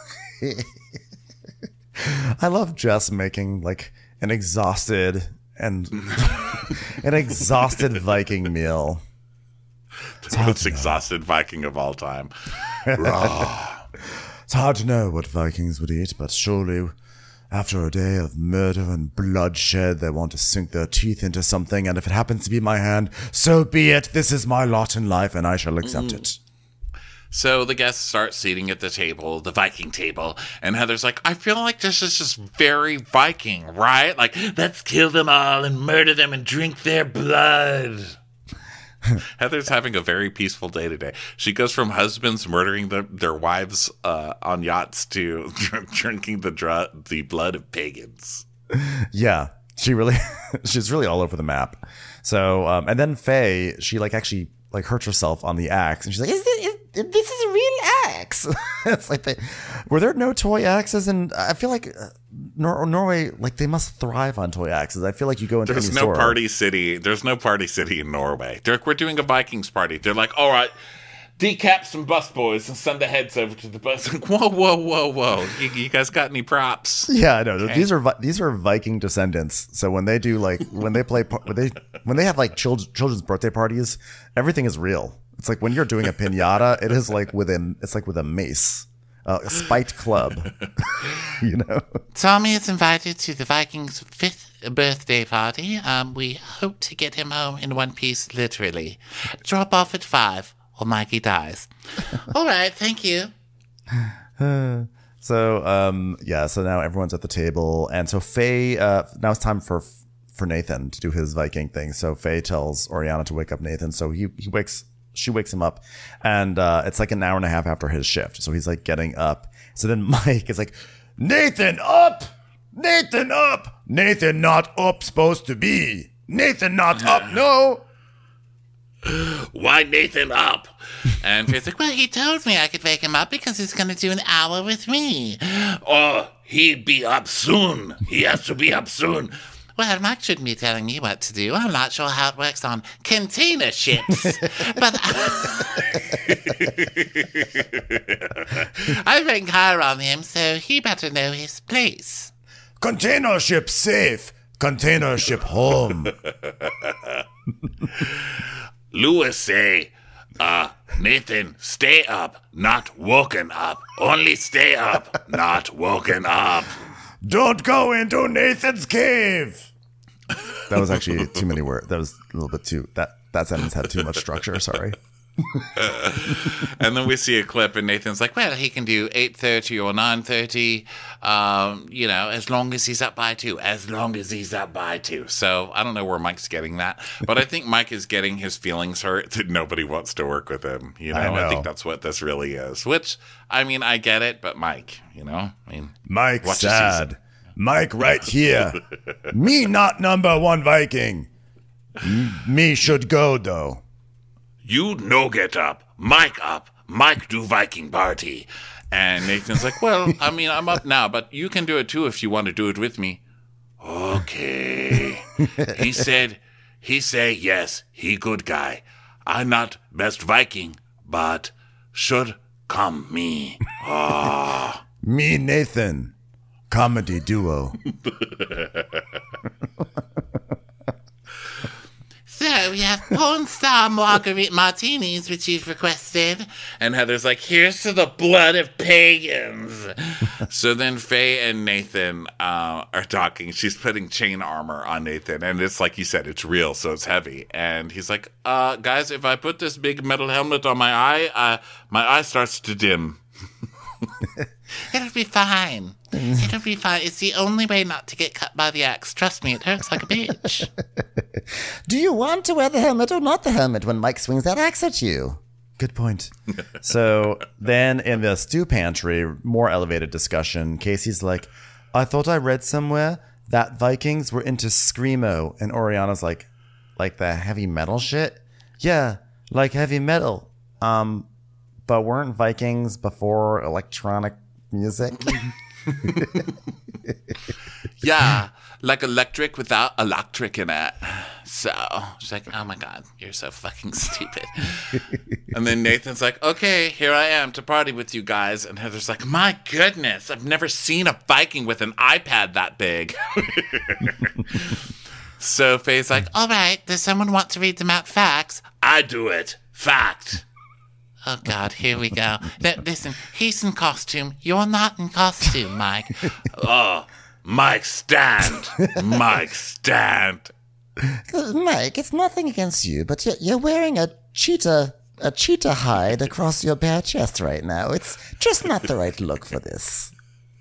Speaker 2: I love Jess making like an exhausted and an exhausted Viking meal.
Speaker 3: The most exhausted Viking of all time. Raw.
Speaker 2: It's hard to know what Vikings would eat, but surely after a day of murder and bloodshed, they want to sink their teeth into something, and if it happens to be my hand, so be it. This is my lot in life, and I shall accept it.
Speaker 3: So the guests start seating at the table, the Viking table, and Heather's like, I feel like this is just very Viking, right? Like, let's kill them all and murder them and drink their blood. Heather's having a very peaceful day today. She goes from husbands murdering the, their wives uh, on yachts to drinking the dr- the blood of pagans.
Speaker 2: Yeah, she really, she's really all over the map. So, um, and then Faye, she like actually like hurts herself on the axe, and she's like, "Is this, is, this is a real axe?" It's like, they, were there no toy axes? And I feel like uh, Nor- Norway, like they must thrive on toy axes. I feel like you go into
Speaker 3: There's
Speaker 2: any
Speaker 3: no
Speaker 2: store.
Speaker 3: party city. There's no party city in Norway. They're like, we're doing a Vikings party. They're like, all right, decap some bus boys and send the heads over to the bus. Like, whoa, whoa, whoa, whoa. You, you guys got any props?
Speaker 2: Yeah, I know. These are Vi- these are Viking descendants. So when they do like when they play par- when they when they have like child- children's birthday parties, everything is real. It's like when you're doing a piñata, it is like with a it's like with a mace, uh, a spiked club. You know.
Speaker 4: Tommy is invited to the Vikings' fifth birthday party. Um, we hope to get him home in one piece, literally. Drop off at five, or Mikey dies. All right, thank you.
Speaker 2: So um yeah, so now everyone's at the table, and so Faye. Uh, now it's time for for Nathan to do his Viking thing. So Faye tells Oriana to wake up Nathan. So he he wakes she wakes him up, and uh, it's like an hour and a half after his shift. So he's like getting up. So then Mike is like, Nathan up, Nathan up, Nathan not up supposed to be, Nathan not up, no.
Speaker 3: Why Nathan up?
Speaker 4: And Faye's like, well, he told me I could wake him up because he's going to do an hour with me.
Speaker 3: Oh, he'd be up soon. He has to be up soon.
Speaker 4: Well, Mike shouldn't be telling me what to do. I'm not sure how it works on container ships. But I rank higher on him, so he better know his place.
Speaker 2: Container ship safe, container ship home.
Speaker 3: Lewis say, uh, Nathan, stay up, not woken up. Only stay up, not woken up.
Speaker 2: Don't go into Nathan's cave. That was actually too many words. That was a little bit too, that, that sentence had too much structure. Sorry.
Speaker 3: And then we see a clip, and Nathan's like, well, he can do eight thirty or nine thirty, um, you know, as long as he's up by two, as long as he's up by two. So I don't know where Mike's getting that, but I think Mike is getting his feelings hurt that nobody wants to work with him. You know,
Speaker 2: I
Speaker 3: I,
Speaker 2: know.
Speaker 3: think that's what this really is, which, I mean, I get it, but Mike, you know, I mean,
Speaker 2: Mike
Speaker 3: watch the
Speaker 2: sad.
Speaker 3: season.
Speaker 2: Mike right here. Me not number one Viking. M- me should go though.
Speaker 3: You no get up, Mike up, Mike do Viking party. And Nathan's like, well, I mean, I'm up now, but you can do it too if you want to do it with me. Okay. He said, he say yes, he good guy. I not best Viking, but should come me. Ah.
Speaker 2: Me Nathan. Comedy duo.
Speaker 4: So, So we have porn star margarita martinis, which you've requested.
Speaker 3: And Heather's like, here's to the blood of pagans. So then Faye and Nathan uh, are talking. She's putting chain armor on Nathan. And it's like you said, it's real, so it's heavy. And he's like, uh, guys, if I put this big metal helmet on my eye, uh, my eye starts to dim.
Speaker 4: It'll be fine. It'll be fine. It's the only way not to get cut by the axe. Trust me, it hurts like a bitch.
Speaker 1: Do you want to wear the helmet or not the helmet when Mike swings that axe at you?
Speaker 2: Good point. So then in the stew pantry, more elevated discussion, Casey's like, I thought I read somewhere that Vikings were into Screamo. And Oriana's like, like the heavy metal shit? Yeah, like heavy metal. Um, but weren't Vikings before electronic music?
Speaker 3: Yeah, like electric without electric in it. So she's like, oh my God, you're so fucking stupid. And then Nathan's like, okay, here I am to party with you guys. And Heather's like, my goodness, I've never seen a Viking with an iPad that big. So Faye's like,
Speaker 4: All right, does someone want to read them out facts?
Speaker 3: I do it. Fact.
Speaker 4: Oh, God, here we go. L- listen, he's in costume. You're not in costume, Mike.
Speaker 3: Oh, Mike, stand. Mike, stand.
Speaker 1: Uh, Mike, it's nothing against you, but you're, you're wearing a cheetah a cheetah hide across your bare chest right now. It's just not the right look for this.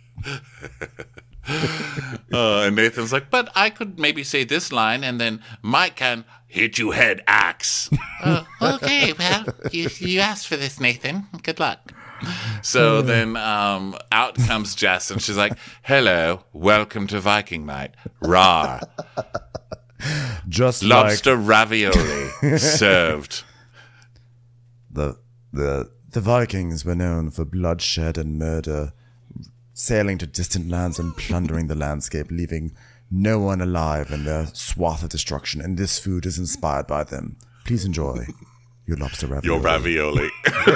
Speaker 3: Uh, and Nathan's like, but I could maybe say this line, and then Mike can hit you head axe.
Speaker 4: Oh, okay, well, you, you asked for this, Nathan. Good luck.
Speaker 3: So then um, out comes Jess, and she's like, hello, welcome to Viking night. Rawr.
Speaker 2: Just
Speaker 3: Lobster ravioli served.
Speaker 2: The the the Vikings were known for bloodshed and murder, sailing to distant lands and plundering the landscape, leaving no one alive in their swath of destruction. And this food is inspired by them. Please enjoy your lobster ravioli.
Speaker 3: Your ravioli.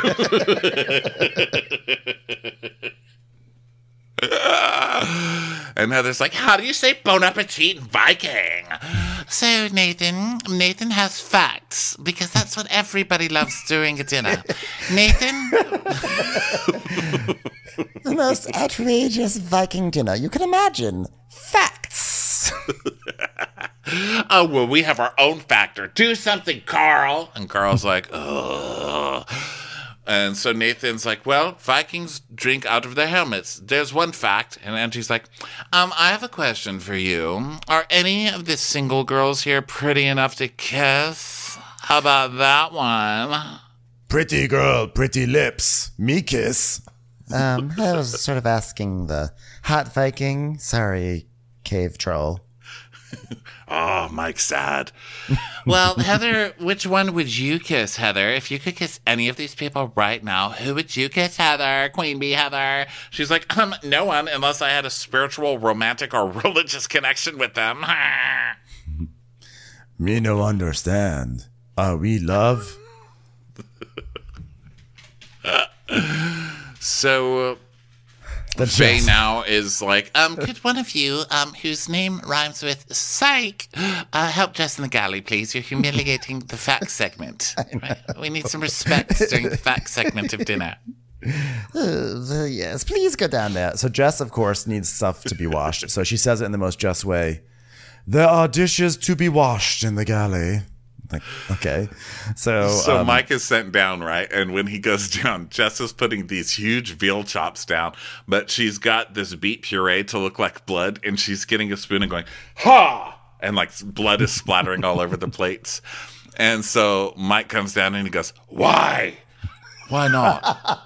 Speaker 3: And Heather's like, how do you say bon appetit in Viking?
Speaker 4: So, Nathan, Nathan has facts, because that's what everybody loves during a dinner. Nathan?
Speaker 1: The most outrageous Viking dinner you can imagine. Facts.
Speaker 3: Oh, well, we have our own factor. Do something, Carl. And Carl's like, ugh. And so Nathan's like, well, Vikings drink out of their helmets. There's one fact. And Angie's like, um, I have a question for you. Are any of the single girls here pretty enough to kiss? How about that one?
Speaker 2: Pretty girl, pretty lips. Me kiss.
Speaker 1: Um, I was sort of asking the hot Viking. Sorry, cave troll.
Speaker 3: Oh, Mike's sad.
Speaker 4: Well, Heather, which one would you kiss, Heather? If you could kiss any of these people right now, who would you kiss, Heather? Queen Bee Heather.
Speaker 3: She's like, um, no one, unless I had a spiritual, romantic, or religious connection with them.
Speaker 2: Me no understand. Are we love?
Speaker 3: So...
Speaker 2: The
Speaker 3: Faye
Speaker 2: Jess.
Speaker 3: now is like, um,
Speaker 4: Could one of you, um, whose name rhymes with psych, uh, help Jess in the galley, please? You're humiliating the fact segment. Right? We need some respect during the fact segment of dinner.
Speaker 1: Uh, yes, please go down there.
Speaker 2: Yeah, so Jess, of course, needs stuff to be washed. So she says it in the most Jess way. There are dishes to be washed in the galley. Like, okay. So,
Speaker 3: So
Speaker 2: um,
Speaker 3: Mike is sent down, right? And when he goes down, Jess is putting these huge veal chops down, but she's got this beet puree to look like blood, and she's getting a spoon and going, ha! And like blood is splattering all over the plates. And so Mike comes down and he goes, why? Why not?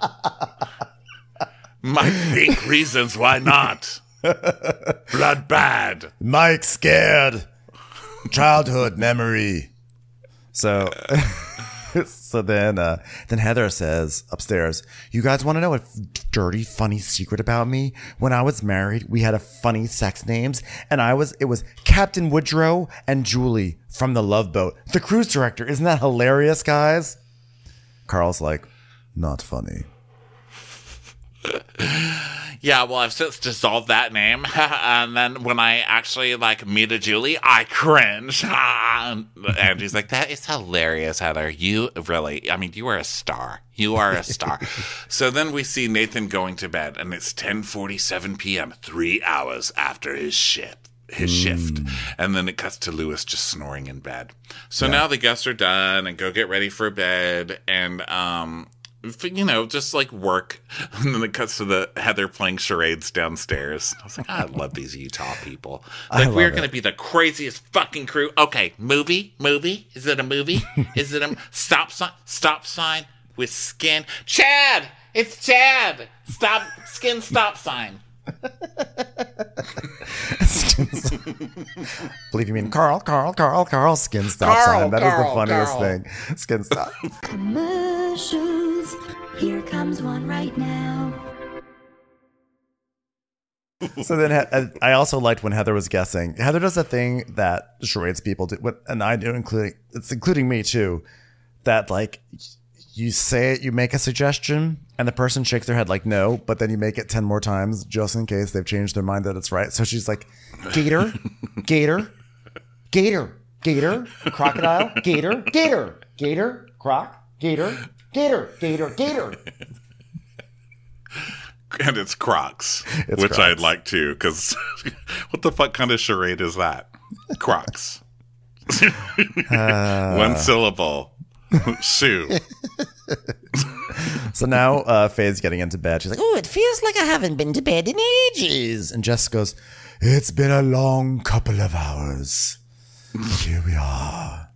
Speaker 3: Mike, think reasons why not. Blood bad.
Speaker 2: Mike scared. Childhood memory. So, so then, uh, then Heather says upstairs, you guys want to know a dirty, funny secret about me? When I was married, we had a funny sex names, and I was, it was Captain Woodrow and Julie from the Love Boat. The cruise director. Isn't that hilarious, guys? Carl's like, not funny.
Speaker 3: Yeah, well, I've since dissolved that name. And then when I actually, like, meet a Julie, I cringe. And Angie's like, that is hilarious, Heather. You really, I mean, you are a star. You are a star. So then we see Nathan going to bed, and it's ten forty-seven p.m., three hours after his shift. His mm. shift. And then it cuts to Lewis just snoring in bed. So yeah. now the guests are done and go get ready for bed. And, um... you know, just like work. And then it cuts to the Heather playing charades downstairs. I was like, I love these Utah people. Like, we're going to be the craziest fucking crew. Okay, movie? Movie? Is it a movie? Is it a stop sign? Stop sign with skin? Chad! It's Chad! Stop, skin stop sign.
Speaker 2: Believe you mean Carl, Carl, Carl, Carl, skin stop
Speaker 3: Carl,
Speaker 2: sign. That
Speaker 3: Carl,
Speaker 2: is the funniest
Speaker 3: Carl.
Speaker 2: thing. Skin stop.
Speaker 5: Commercials. Here comes one right now.
Speaker 2: So then I also liked when Heather was guessing. Heather does a thing that charades people do, and I do, including it's including me too, that like you say it, you make a suggestion, and the person shakes their head like no, but then you make it ten more times just in case they've changed their mind that it's right. So she's like, gator, gator, gator, gator, crocodile, gator, gator, gator, croc, gator, gator, gator, gator.
Speaker 3: And it's Crocs,
Speaker 2: It's
Speaker 3: which
Speaker 2: Crocs.
Speaker 3: I'd like to, because what the fuck kind of charade is that? Crocs.
Speaker 2: Uh,
Speaker 3: One syllable. Shoe.
Speaker 2: So now uh, Faye's getting into bed. She's like, oh, it feels like I haven't been to bed in ages. And Jess goes, it's been a long couple of hours. Here we are.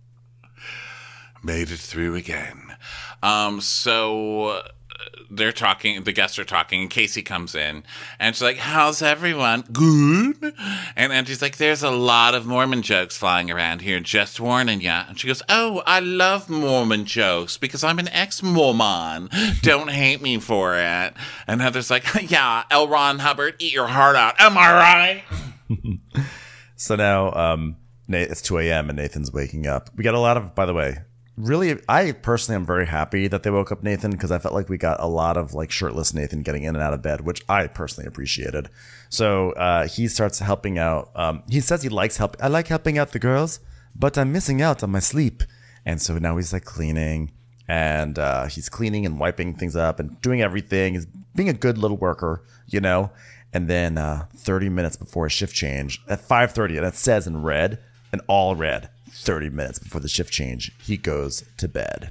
Speaker 3: Made it through again. Um, so uh, they're talking, the guests are talking, and Casey comes in, and she's like, how's everyone? Good. And Angie's like, there's a lot of Mormon jokes flying around here, just warning ya. And she goes, oh, I love Mormon jokes because I'm an ex-Mormon. Don't hate me for it. And Heather's like, yeah, L. Ron Hubbard, eat your heart out. Am I right?
Speaker 2: So now um, Nate, it's two a.m. and Nathan's waking up. We got a lot of, by the way, really, I personally am very happy that they woke up Nathan because I felt like we got a lot of like shirtless Nathan getting in and out of bed, which I personally appreciated. So uh, he starts helping out. Um, he says he likes help. I like helping out the girls, but I'm missing out on my sleep. And so now he's like cleaning and uh, he's cleaning and wiping things up and doing everything. He's being a good little worker, you know. And then uh, thirty minutes before a shift change at five thirty, and it says in red, in all red, thirty minutes before the shift change, he goes to bed.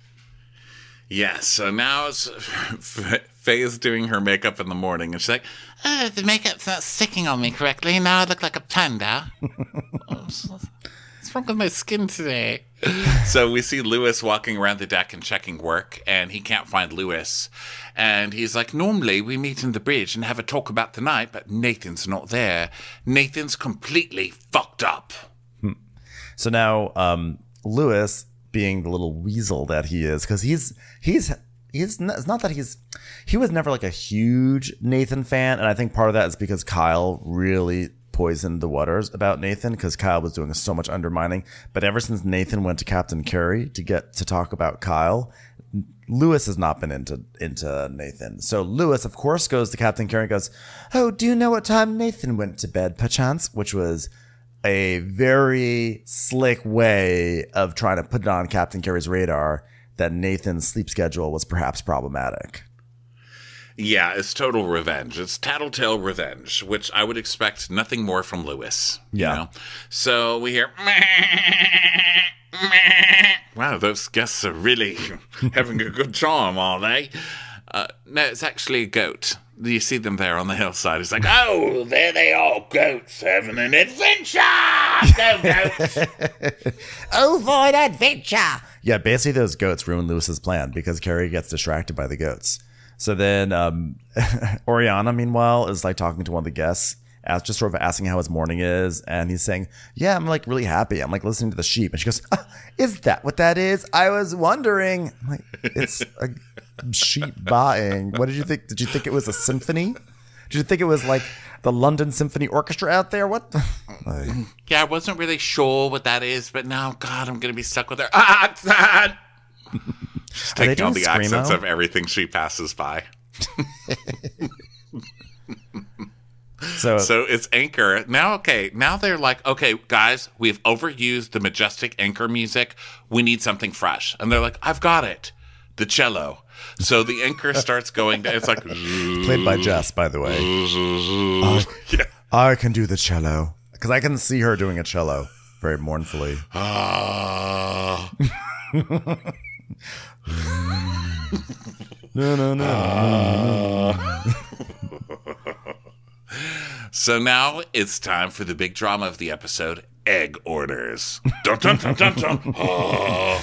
Speaker 3: Yeah, so now it's Faye is doing her makeup in the morning, and she's like,
Speaker 4: Oh, the makeup's not sticking on me correctly. Now I look like a panda.
Speaker 3: what's wrong with my skin today? So we see Lewis walking around the deck and checking work, and he can't find Lewis. And he's like, normally we meet in the bridge and have a talk about the night, but Nathan's not there. Nathan's completely fucked up.
Speaker 2: So now um, Lewis, being the little weasel that he is, because he's he's he's n- it's not that he's he was never like a huge Nathan fan, and I think part of that is because Kyle really poisoned the waters about Nathan because Kyle was doing so much undermining. But ever since Nathan went to Captain Carey to get to talk about Kyle, Lewis has not been into into Nathan. So Lewis, of course, goes to Captain Carey and goes, "Oh, do you know what time Nathan went to bed, perchance?" Which was a very slick way of trying to put it on Captain Carey's radar that Nathan's sleep schedule was perhaps problematic.
Speaker 3: Yeah, it's total revenge. It's tattletale revenge, which I would expect nothing more from Lewis.
Speaker 2: Yeah.
Speaker 3: You know? So we hear, wow, those guests are really having a good time, are they? Uh, no, it's actually a goat. You see them there on the hillside. It's like, oh, there they are, goats having an adventure. Go, goats.
Speaker 5: Oh, for an adventure.
Speaker 2: Yeah, basically those goats ruin Lewis's plan because Carey gets distracted by the goats. So then um, Oriana, meanwhile, is like talking to one of the guests, as just sort of asking how his morning is. And he's saying, yeah, I'm like really happy. I'm like listening to the sheep. And she goes, ah, is that what that is? I was wondering. I'm like, it's a sheep baaing. What did you think? Did you think it was a symphony? Did you think it was like the London Symphony Orchestra out there? What the? Like,
Speaker 3: Yeah, I wasn't really sure what that is, but now, God, I'm going to be stuck with her. Ah, ah. She's
Speaker 2: Are they
Speaker 3: taking all
Speaker 2: doing
Speaker 3: the accents
Speaker 2: Screamo?
Speaker 3: of everything she passes by.
Speaker 2: So,
Speaker 3: So it's Anchor. Now, okay, now they're like, okay, guys, we've overused the majestic Anchor music. We need something fresh. And they're like, I've got it. The cello. So the Anchor starts going down. It's like,
Speaker 2: played by Jess, by the way.
Speaker 3: yeah.
Speaker 2: I can do the cello. Because I can see her doing a cello very mournfully.
Speaker 3: Ah.
Speaker 2: No, no, no.
Speaker 3: So now it's time for the big drama of the episode, egg orders. Dun, dun, dun, dun, dun. Oh.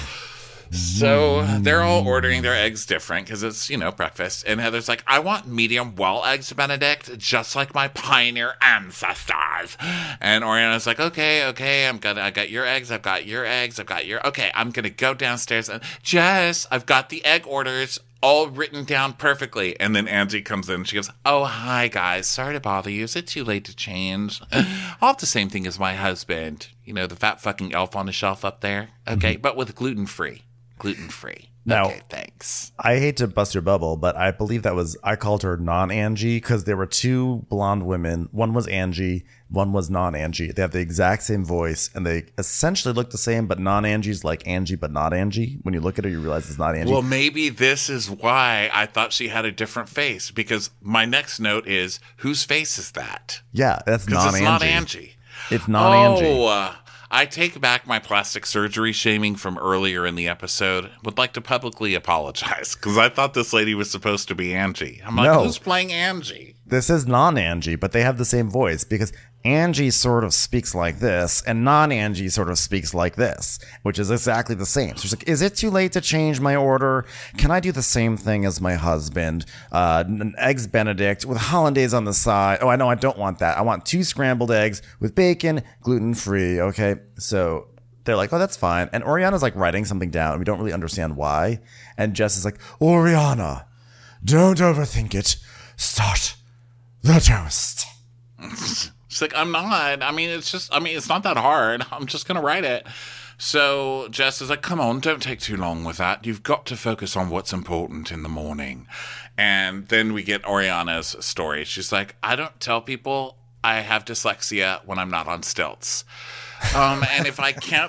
Speaker 3: So they're all ordering their eggs different because it's, you know, breakfast. And Heather's like, I want medium well eggs Benedict, just like my pioneer ancestors. And Oriana's like, okay, okay, I'm gonna, I got your eggs, I've got your eggs, I've got your, okay, I'm gonna go downstairs and, Jess, I've got the egg orders all written down perfectly. And then Angie comes in and she goes, oh, hi, guys. Sorry to bother you. Is it too late to change? I'll have the same thing as my husband. You know, the fat fucking elf on the shelf up there. Okay, mm-hmm. But with gluten-free. Gluten-free.
Speaker 2: Now,
Speaker 3: okay, thanks.
Speaker 2: I hate to bust your bubble, but I believe that was, I called her non-Angie because there were two blonde women. One was Angie, one was non-Angie. They have the exact same voice and they essentially look the same, but non-Angie's like Angie, but not Angie. When you look at her, you realize it's not Angie.
Speaker 3: Well, maybe this is why I thought she had a different face, because my next note is, whose face is that?
Speaker 2: Yeah, that's non-Angie.
Speaker 3: It's not Angie.
Speaker 2: It's not Angie.
Speaker 3: Oh, uh, I take back my plastic surgery shaming from earlier in the episode. Would like to publicly apologize because I thought this lady was supposed to be Angie. I'm like,
Speaker 2: No.
Speaker 3: Who's playing Angie?
Speaker 2: This is non-Angie, but they have the same voice because Angie sort of speaks like this and non-Angie sort of speaks like this, which is exactly the same. So she's like, is it too late to change my order? Can I do the same thing as my husband? Uh, an eggs Benedict with hollandaise on the side. Oh, I know I don't want that. I want two scrambled eggs with bacon, gluten-free. Okay, so they're like, oh, that's fine. And Oriana's like writing something down. And we don't really understand why. And Jess is like, Oriana, don't overthink it. Start the toast.
Speaker 3: She's like, I'm not. I mean, it's just, I mean, it's not that hard. I'm just going to write it. So Jess is like, come on, don't take too long with that. You've got to focus on what's important in the morning. And then we get Oriana's story. She's like, I don't tell people I have dyslexia when I'm not on stilts. Um, and if I can't...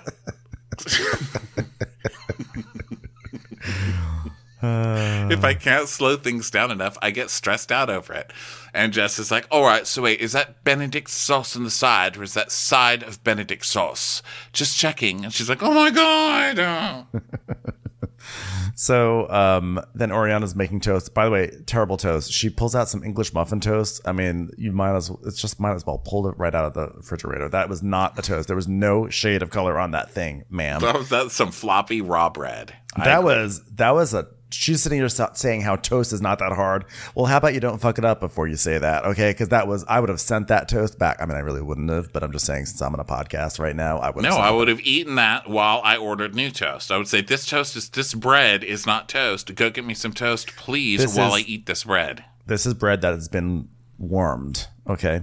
Speaker 3: If I can't slow things down enough, I get stressed out over it. And Jess is like, all right, so wait, is that Benedict sauce on the side, or is that side of Benedict sauce? Just checking. And she's like, oh my God. Oh.
Speaker 2: So um, then Oriana's making toast. By the way, terrible toast. She pulls out some English muffin toast. I mean, you might as well, it's just might as well pull it right out of the refrigerator. That was not a toast. There was no shade of color on that thing, ma'am.
Speaker 3: That was that's some floppy raw bread. I
Speaker 2: That
Speaker 3: agree.
Speaker 2: was that was a. She's sitting here saying how toast is not that hard. Well, how about you don't fuck it up before you say that, okay? Because that was, I would have sent that toast back. I mean, I really wouldn't have, but I'm just saying, since I'm on a podcast right now, I would.
Speaker 3: No, I would have eaten that while I ordered new toast. I would say, this toast is, this bread is not toast. Go get me some toast, please,
Speaker 2: This
Speaker 3: while
Speaker 2: is-
Speaker 3: I eat this bread.
Speaker 2: This is bread that has been warmed, okay?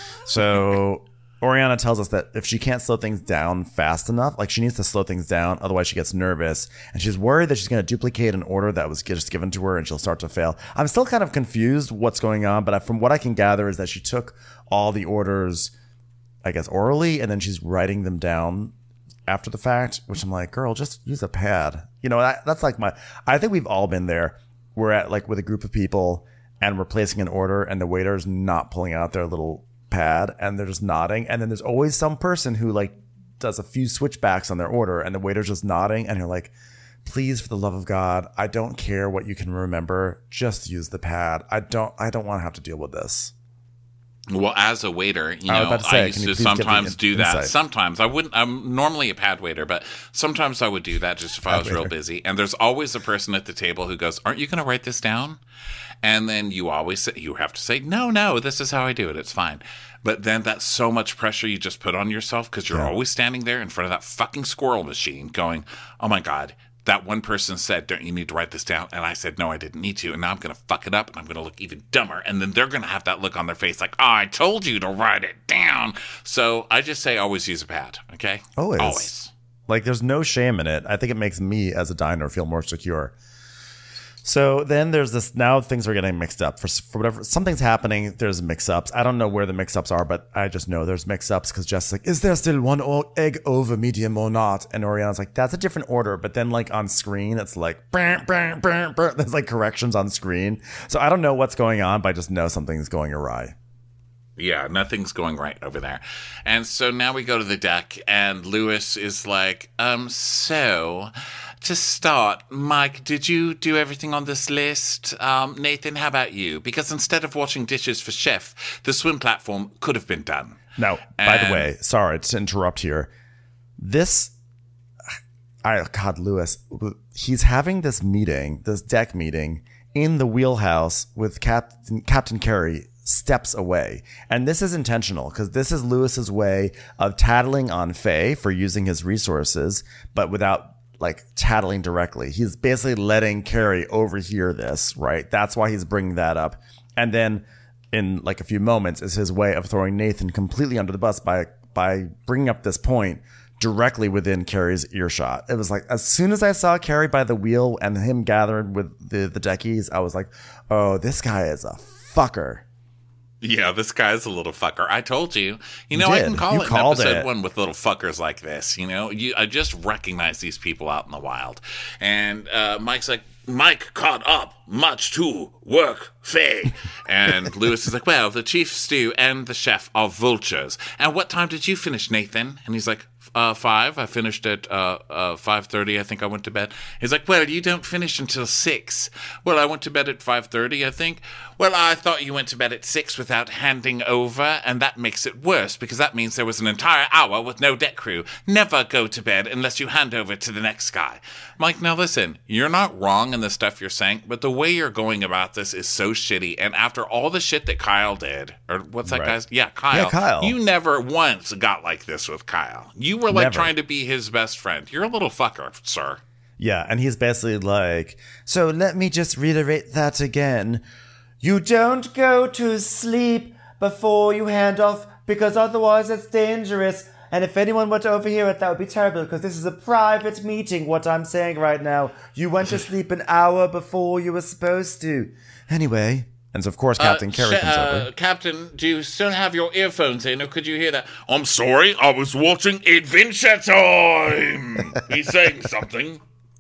Speaker 2: So Oriana tells us that if she can't slow things down fast enough, like she needs to slow things down, otherwise she gets nervous. And she's worried that she's going to duplicate an order that was just given to her and she'll start to fail. I'm still kind of confused what's going on, but from what I can gather is that she took all the orders, I guess, orally, and then she's writing them down after the fact, which I'm like, girl, just use a pad. You know, that, that's like my, I think we've all been there. We're at like with a group of people and we're placing an order and the waiter's not pulling out their little pad and they're just nodding, and then there's always some person who like does a few switchbacks on their order and the waiter's just nodding and you're like, please, for the love of God, I don't care what you can remember, just use the pad. I don't I don't want to have to deal with this.
Speaker 3: Well, as a waiter, you
Speaker 2: I was
Speaker 3: know,
Speaker 2: about to say,
Speaker 3: I
Speaker 2: can
Speaker 3: used
Speaker 2: you
Speaker 3: to
Speaker 2: please give me
Speaker 3: sometimes
Speaker 2: in-
Speaker 3: do that.
Speaker 2: insight?
Speaker 3: Sometimes I wouldn't. I'm normally a pad waiter, but sometimes I would do that just if I was real
Speaker 2: waiter.
Speaker 3: busy. And there's always a person at the table who goes, "Aren't you going to write this down?" And then you always say, you have to say, "No, no, this is how I do it. It's fine." But then that's so much pressure you just put on yourself because you're
Speaker 2: Yeah.
Speaker 3: always standing there in front of that fucking squirrel machine, going, "Oh my God." That one person said, don't you need to write this down? And I said, no, I didn't need to. And now I'm going to fuck it up and I'm going to look even dumber. And then they're going to have that look on their face like, oh, I told you to write it down. So I just say always use a pad, okay?
Speaker 2: Always.
Speaker 3: Always.
Speaker 2: Like there's no shame in it. I think it makes me as a diner feel more secure. So then there's this, now things are getting mixed up for, for whatever, something's happening. There's mix-ups. I don't know where the mix-ups are, but I just know there's mix-ups because Jess is like, is there still one o- egg over medium or not? And Oriana's like, that's a different order. But then like on screen, it's like, brr, brr, brr, brr. There's like corrections on screen. So I don't know what's going on, but I just know something's going awry.
Speaker 3: Yeah, nothing's going right over there. And so now we go to the deck, and Lewis is like, um, so, to start, Mike, did you do everything on this list? Um, Nathan, how about you? Because instead of washing dishes for Chef, the swim platform could have been done.
Speaker 2: Now, by the
Speaker 3: And-
Speaker 2: way, sorry to interrupt here. This, I God, Lewis, he's having this meeting, this deck meeting in the wheelhouse with Captain Captain Carey steps away. And this is intentional because this is Lewis's way of tattling on Faye for using his resources, but without like tattling directly. He's basically letting Carey overhear this, right? That's why he's bringing that up. And then in like a few moments is his way of throwing Nathan completely under the bus by by bringing up this point directly within Carey's earshot. It was like, as soon as I saw Carey by the wheel and him gathered with the, the deckies, I was like, oh, this guy is a fucker.
Speaker 3: Yeah, this guy's a little fucker. I told you. You know,
Speaker 2: You
Speaker 3: I
Speaker 2: did.
Speaker 3: can call
Speaker 2: You
Speaker 3: it an
Speaker 2: called
Speaker 3: episode
Speaker 2: it.
Speaker 3: one with little fuckers like this. You know, you, I just recognize these people out in the wild. And uh, Mike's like, Mike caught up much to work, Faye. And Lewis is like, well, the chief stew and the chef are vultures. And what time did you finish, Nathan? And he's like, uh, five. I finished at uh, uh, five thirty. I think I went to bed. He's like, well, you don't finish until six. Well, I went to bed at five thirty, I think. Well, I thought you went to bed at six without handing over, and that makes it worse because that means there was an entire hour with no deck crew. Never go to bed unless you hand over to the next guy. Mike, now listen, you're not wrong in the stuff you're saying, but the way you're going about this is so shitty. And after all the shit that Kyle did, or what's that
Speaker 2: Right.
Speaker 3: guy's? Yeah, Kyle.
Speaker 2: Yeah, Kyle.
Speaker 3: You never once got like this with Kyle. You were like
Speaker 2: Never.
Speaker 3: trying to be his best friend. You're a little fucker, sir.
Speaker 2: Yeah, and he's basically like, so let me just reiterate that again. You don't go to sleep before you hand off because otherwise it's dangerous. And if anyone were to overhear it, that would be terrible because this is a private meeting, what I'm saying right now. You went to sleep an hour before you were supposed to. Anyway. And so, of course, Captain
Speaker 3: Uh,
Speaker 2: Carey
Speaker 3: sh-
Speaker 2: comes
Speaker 3: uh,
Speaker 2: over.
Speaker 3: Captain, do you still have your earphones in, or could you hear that? I'm sorry, I was watching Adventure Time. He's saying something.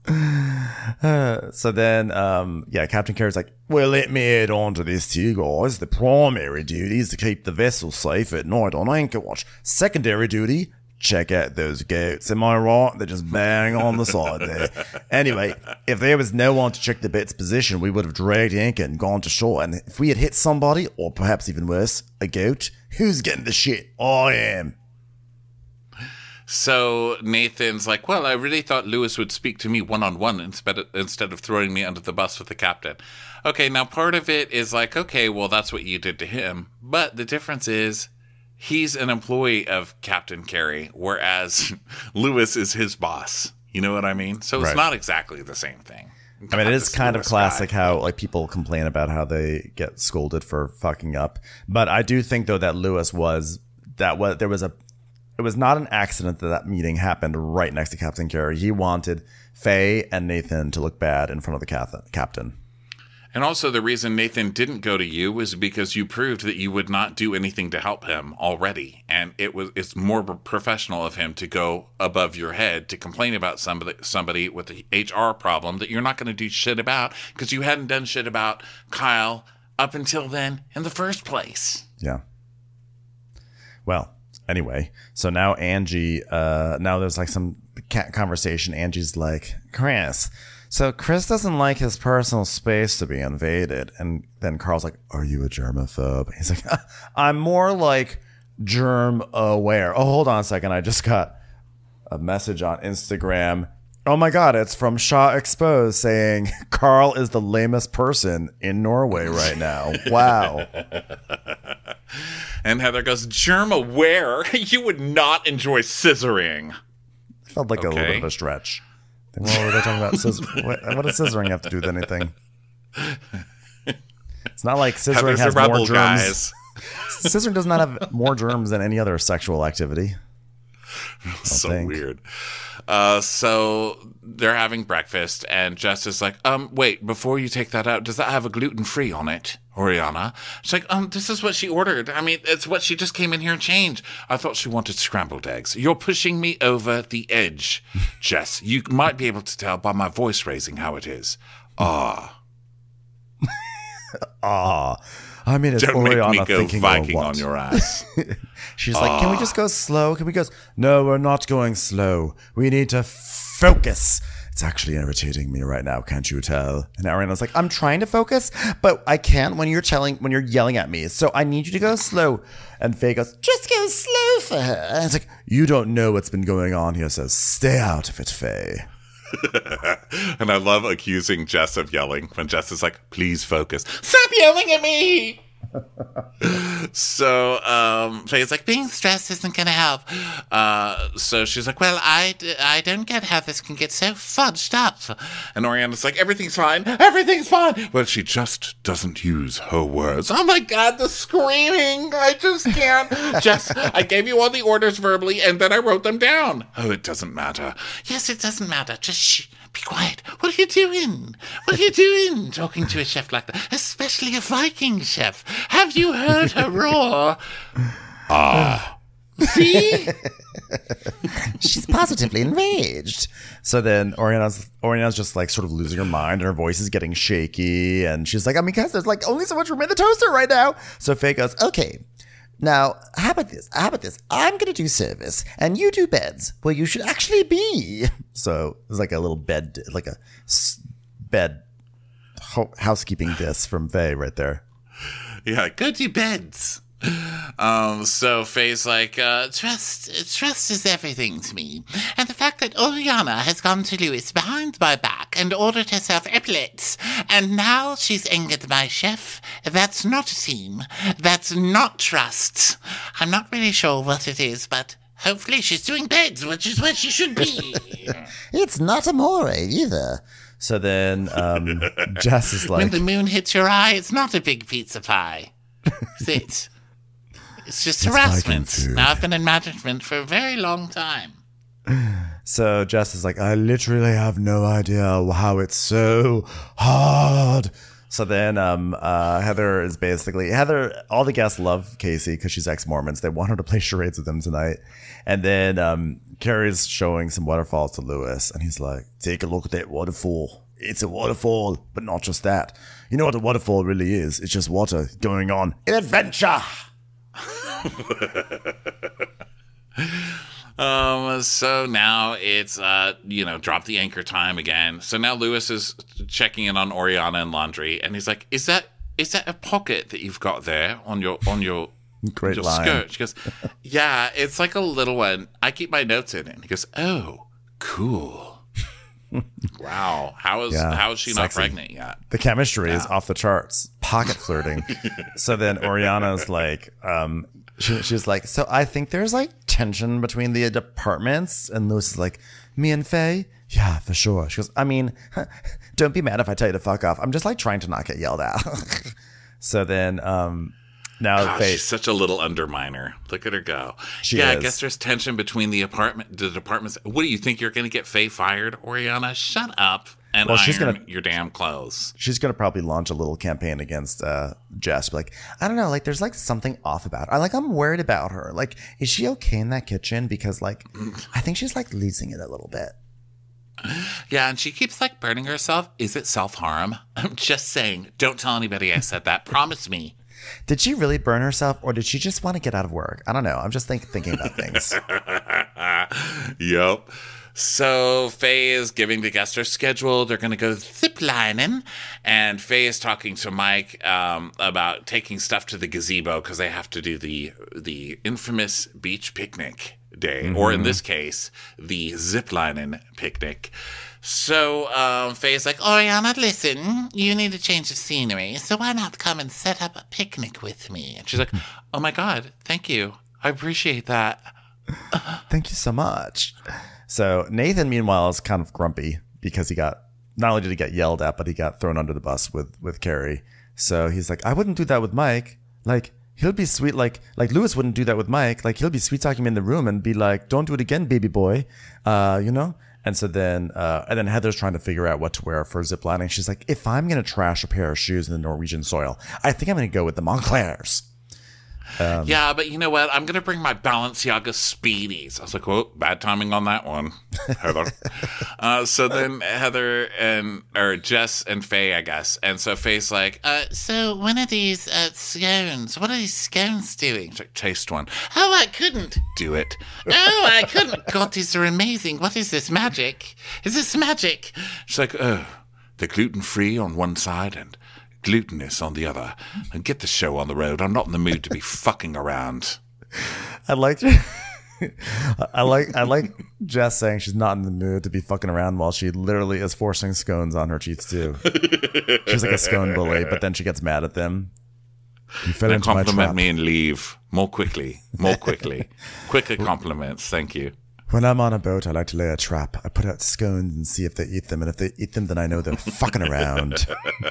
Speaker 2: So then, um, yeah, Captain Carey's like, well, let me add on to this to you guys. The primary duty is to keep the vessel safe at night on anchor watch. Secondary duty, check out those goats. Am I right? They're just bang on the side there. Anyway, if there was no one to check the boat's position, we would have dragged anchor and gone to shore. And if we had hit somebody, or perhaps even worse, a goat, who's getting the shit? I am.
Speaker 3: So Nathan's like, well, I really thought Lewis would speak to me one-on-one instead of, instead of throwing me under the bus with the captain. Okay, now part of it is like, okay, well, that's what you did to him. But the difference is he's an employee of Captain Carey, whereas Lewis is his boss. You know what I mean? So it's
Speaker 2: Right.
Speaker 3: not exactly the same thing.
Speaker 2: I mean, it
Speaker 3: God,
Speaker 2: is
Speaker 3: this
Speaker 2: kind of
Speaker 3: Lewis
Speaker 2: classic
Speaker 3: guy.
Speaker 2: how like people complain about how they get scolded for fucking up. But I do think though that Lewis was that was there was a it was not an accident that that meeting happened right next to Captain Carey. He wanted Faye and Nathan to look bad in front of the cath- captain.
Speaker 3: And also the reason Nathan didn't go to you was because you proved that you would not do anything to help him already. And it was it's more professional of him to go above your head to complain about somebody somebody with the H R problem that you're not going to do shit about because you hadn't done shit about Kyle up until then in the first place.
Speaker 2: Yeah. Well, anyway, so now Angie, uh, now there's like some cat conversation. Angie's like, Chris, so Chris doesn't like his personal space to be invaded. And then Carl's like, are you a germaphobe? He's like, I'm more like germ aware. Oh, hold on a second. I just got a message on Instagram. Oh my God, it's from Shaw Exposed saying Carl is the lamest person in Norway right now. Wow.
Speaker 3: And Heather goes, germ aware? You would not enjoy scissoring.
Speaker 2: Felt like a little
Speaker 3: Okay.
Speaker 2: bit of a stretch. What were they talking about? Scissor- what, what does scissoring have to do with anything? It's not like scissoring
Speaker 3: Heather's
Speaker 2: has
Speaker 3: the rebel,
Speaker 2: more germs.
Speaker 3: guys.
Speaker 2: Scissoring does not have more germs than any other sexual activity.
Speaker 3: So
Speaker 2: think.
Speaker 3: weird. Uh, so they're having breakfast, and Jess is like, um, wait, before you take that out, does that have a gluten-free on it, Oriana? She's like, um, this is what she ordered. I mean, it's what she just came in here and changed. I thought she wanted scrambled eggs. You're pushing me over the edge, Jess. You might be able to tell by my voice raising how it is. Ah.
Speaker 2: Ah, I mean, it's
Speaker 3: Don't
Speaker 2: Oriana
Speaker 3: make me go
Speaker 2: thinking,
Speaker 3: Viking
Speaker 2: or what?
Speaker 3: on your ass.
Speaker 2: She's like, can we just go slow? Can we go? s- No, we're not going slow. We need to focus. It's actually irritating me right now. Can't you tell? And Ariana's like, I'm trying to focus, but I can't when you're telling, when you're yelling at me. So I need you to go slow. And Faye goes, just go slow for her. And it's like, you don't know what's been going on here. So stay out of it, Faye.
Speaker 3: And I love accusing Jess of yelling when Jess is like, please focus. Stop yelling at me! So um, Faye's like, being stressed isn't going to help. Uh, so she's like, well, I, d- I don't get how this can get so fudged up. And Oriana's like, everything's fine. Everything's fine. Well, she just doesn't use her words. Oh my God, the screaming. I just can't. Jess, I gave you all the orders verbally and then I wrote them down. Oh, it doesn't matter.
Speaker 4: Yes, it doesn't matter. Just shh. Be quiet. What are you doing? What are you doing talking to a chef like that? Especially a Viking chef. Have you heard her roar?
Speaker 3: Ah.
Speaker 4: See?
Speaker 2: She's positively enraged. So then Oriana's Oriana's just like sort of losing her mind, and her voice is getting shaky, and she's like, I mean, guys, there's like only so much room in the toaster right now. So Faye goes, okay, now how about this? How about this? I'm gonna do service, and you do beds where you should actually be. So there's like a little bed, like a s- bed ho- housekeeping diss from Faye right there.
Speaker 3: Yeah, go to beds. Um, so Faye's like, uh,
Speaker 4: Trust, trust is everything to me. And the fact that Oriana has gone to Lewis behind my back and ordered herself epaulets, and now she's angered my chef, that's not a team. That's not trust. I'm not really sure what it is, but hopefully she's doing beds, which is where she should be.
Speaker 2: It's not amore either. So then um, Jess is
Speaker 4: When
Speaker 2: like,
Speaker 4: the moon hits your eye, it's not a big pizza pie. Is it? It's just harassment.
Speaker 2: Viking food.
Speaker 4: Now, I've been in management for a very long time.
Speaker 2: so Jess is like, I literally have no idea how it's so hard. So then um, uh, Heather is basically, Heather, all the guests love Casey because she's ex-Mormons. They want her to play charades with them tonight. And then um, Carrie's showing some waterfalls to Lewis. And he's like, take a look at that waterfall. It's a waterfall, but not just that. You know what a waterfall really is? It's just water going on an adventure.
Speaker 3: um, so now it's, uh, you know, drop the anchor time again. So now Lewis is checking in on Oriana and laundry, and he's like, is that, is that a pocket that you've got there on your, on your,
Speaker 2: Great
Speaker 3: your
Speaker 2: line.
Speaker 3: skirt? She goes, yeah, it's like a little one. I keep my notes in it. And he goes, oh, cool. Wow. How is,
Speaker 2: Yeah,
Speaker 3: how is she not
Speaker 2: sexy.
Speaker 3: pregnant yet?
Speaker 2: The chemistry is off the charts. Pocket flirting. So then Oriana's like, um, she, she's like, so I think there's like tension between the departments. And Lewis is like, me and Faye? Yeah, for sure. She goes, I mean, don't be mad if I tell you to fuck off. I'm just like trying to not get yelled at. So then, um, now
Speaker 3: Gosh,
Speaker 2: Faye,
Speaker 3: she's such a little underminer. Look at her go.
Speaker 2: She
Speaker 3: yeah,
Speaker 2: is.
Speaker 3: I guess there's tension between the apartment, the departments. What do you think you're going to get Faye fired, Oriana? Shut up and
Speaker 2: Well,
Speaker 3: iron
Speaker 2: she's gonna-
Speaker 3: your damn clothes.
Speaker 2: she's going to probably launch a little campaign against uh, Jess. Be like, I don't know, like there's like something off about her. I like, I'm worried about her. Like, is she okay in that kitchen? Because like, I think she's like losing it a little bit.
Speaker 3: Yeah, and she keeps like burning herself. Is it self harm? I'm just saying. Don't tell anybody I said that. Promise me.
Speaker 2: Did she really burn herself, or did she just want to get out of work? I don't know. I'm just think, thinking about things.
Speaker 3: Yep. So Faye is giving the guests her schedule. They're going to go ziplining, and Faye is talking to Mike um, about taking stuff to the gazebo because they have to do the the infamous beach picnic day, or in this case, the ziplining picnic. So um, Faye's like,
Speaker 4: Oriana, listen, you need a change of scenery, so why not come and set up a picnic with me?
Speaker 3: she's like, "Oh my God, thank you, I appreciate that."
Speaker 2: Thank you so much. So Nathan, meanwhile, is kind of grumpy because he got, not only did he get yelled at, but he got thrown under the bus with, with Carrie. So he's like, I wouldn't do that with Mike. Like, he'll be sweet. Like like Lewis wouldn't do that with Mike. Like he'll be sweet talking him in the room and be like, "Don't do it again, baby boy," uh, you know. And so then, uh, and then Heather's trying to figure out what to wear for ziplining. She's like, "If I'm gonna trash a pair of shoes in the Norwegian soil, I think I'm gonna go with the Monclers." Um,
Speaker 3: yeah, but you know what? I'm going to bring my Balenciaga Speedies. I was like, whoa, bad timing on that one, Heather. uh, so then Heather and, or Jess and Faye, I guess. And so Faye's like, uh,
Speaker 4: So, when are these uh, scones? What are these scones doing?
Speaker 3: she's like, taste one.
Speaker 4: Oh, I couldn't.
Speaker 3: Do it.
Speaker 4: Oh, I couldn't. God, these are amazing. What is this magic? Is this magic?
Speaker 3: She's like, oh, they're gluten-free on one side and glutinous on the other. And get the show on the road. I'm not in the mood to be fucking around.
Speaker 2: I like, I like, I like Jess saying she's not in the mood to be fucking around while she literally is forcing scones on her cheeks too. She's like a scone bully, but then she gets mad at them. You fell
Speaker 3: Then
Speaker 2: into my
Speaker 3: compliment
Speaker 2: trap.
Speaker 3: me and leave more quickly, more quickly, quicker compliments. Thank you.
Speaker 2: When I'm on a boat, I like to lay a trap. I put out scones and see if they eat them. And if they eat them, then I know they're fucking around.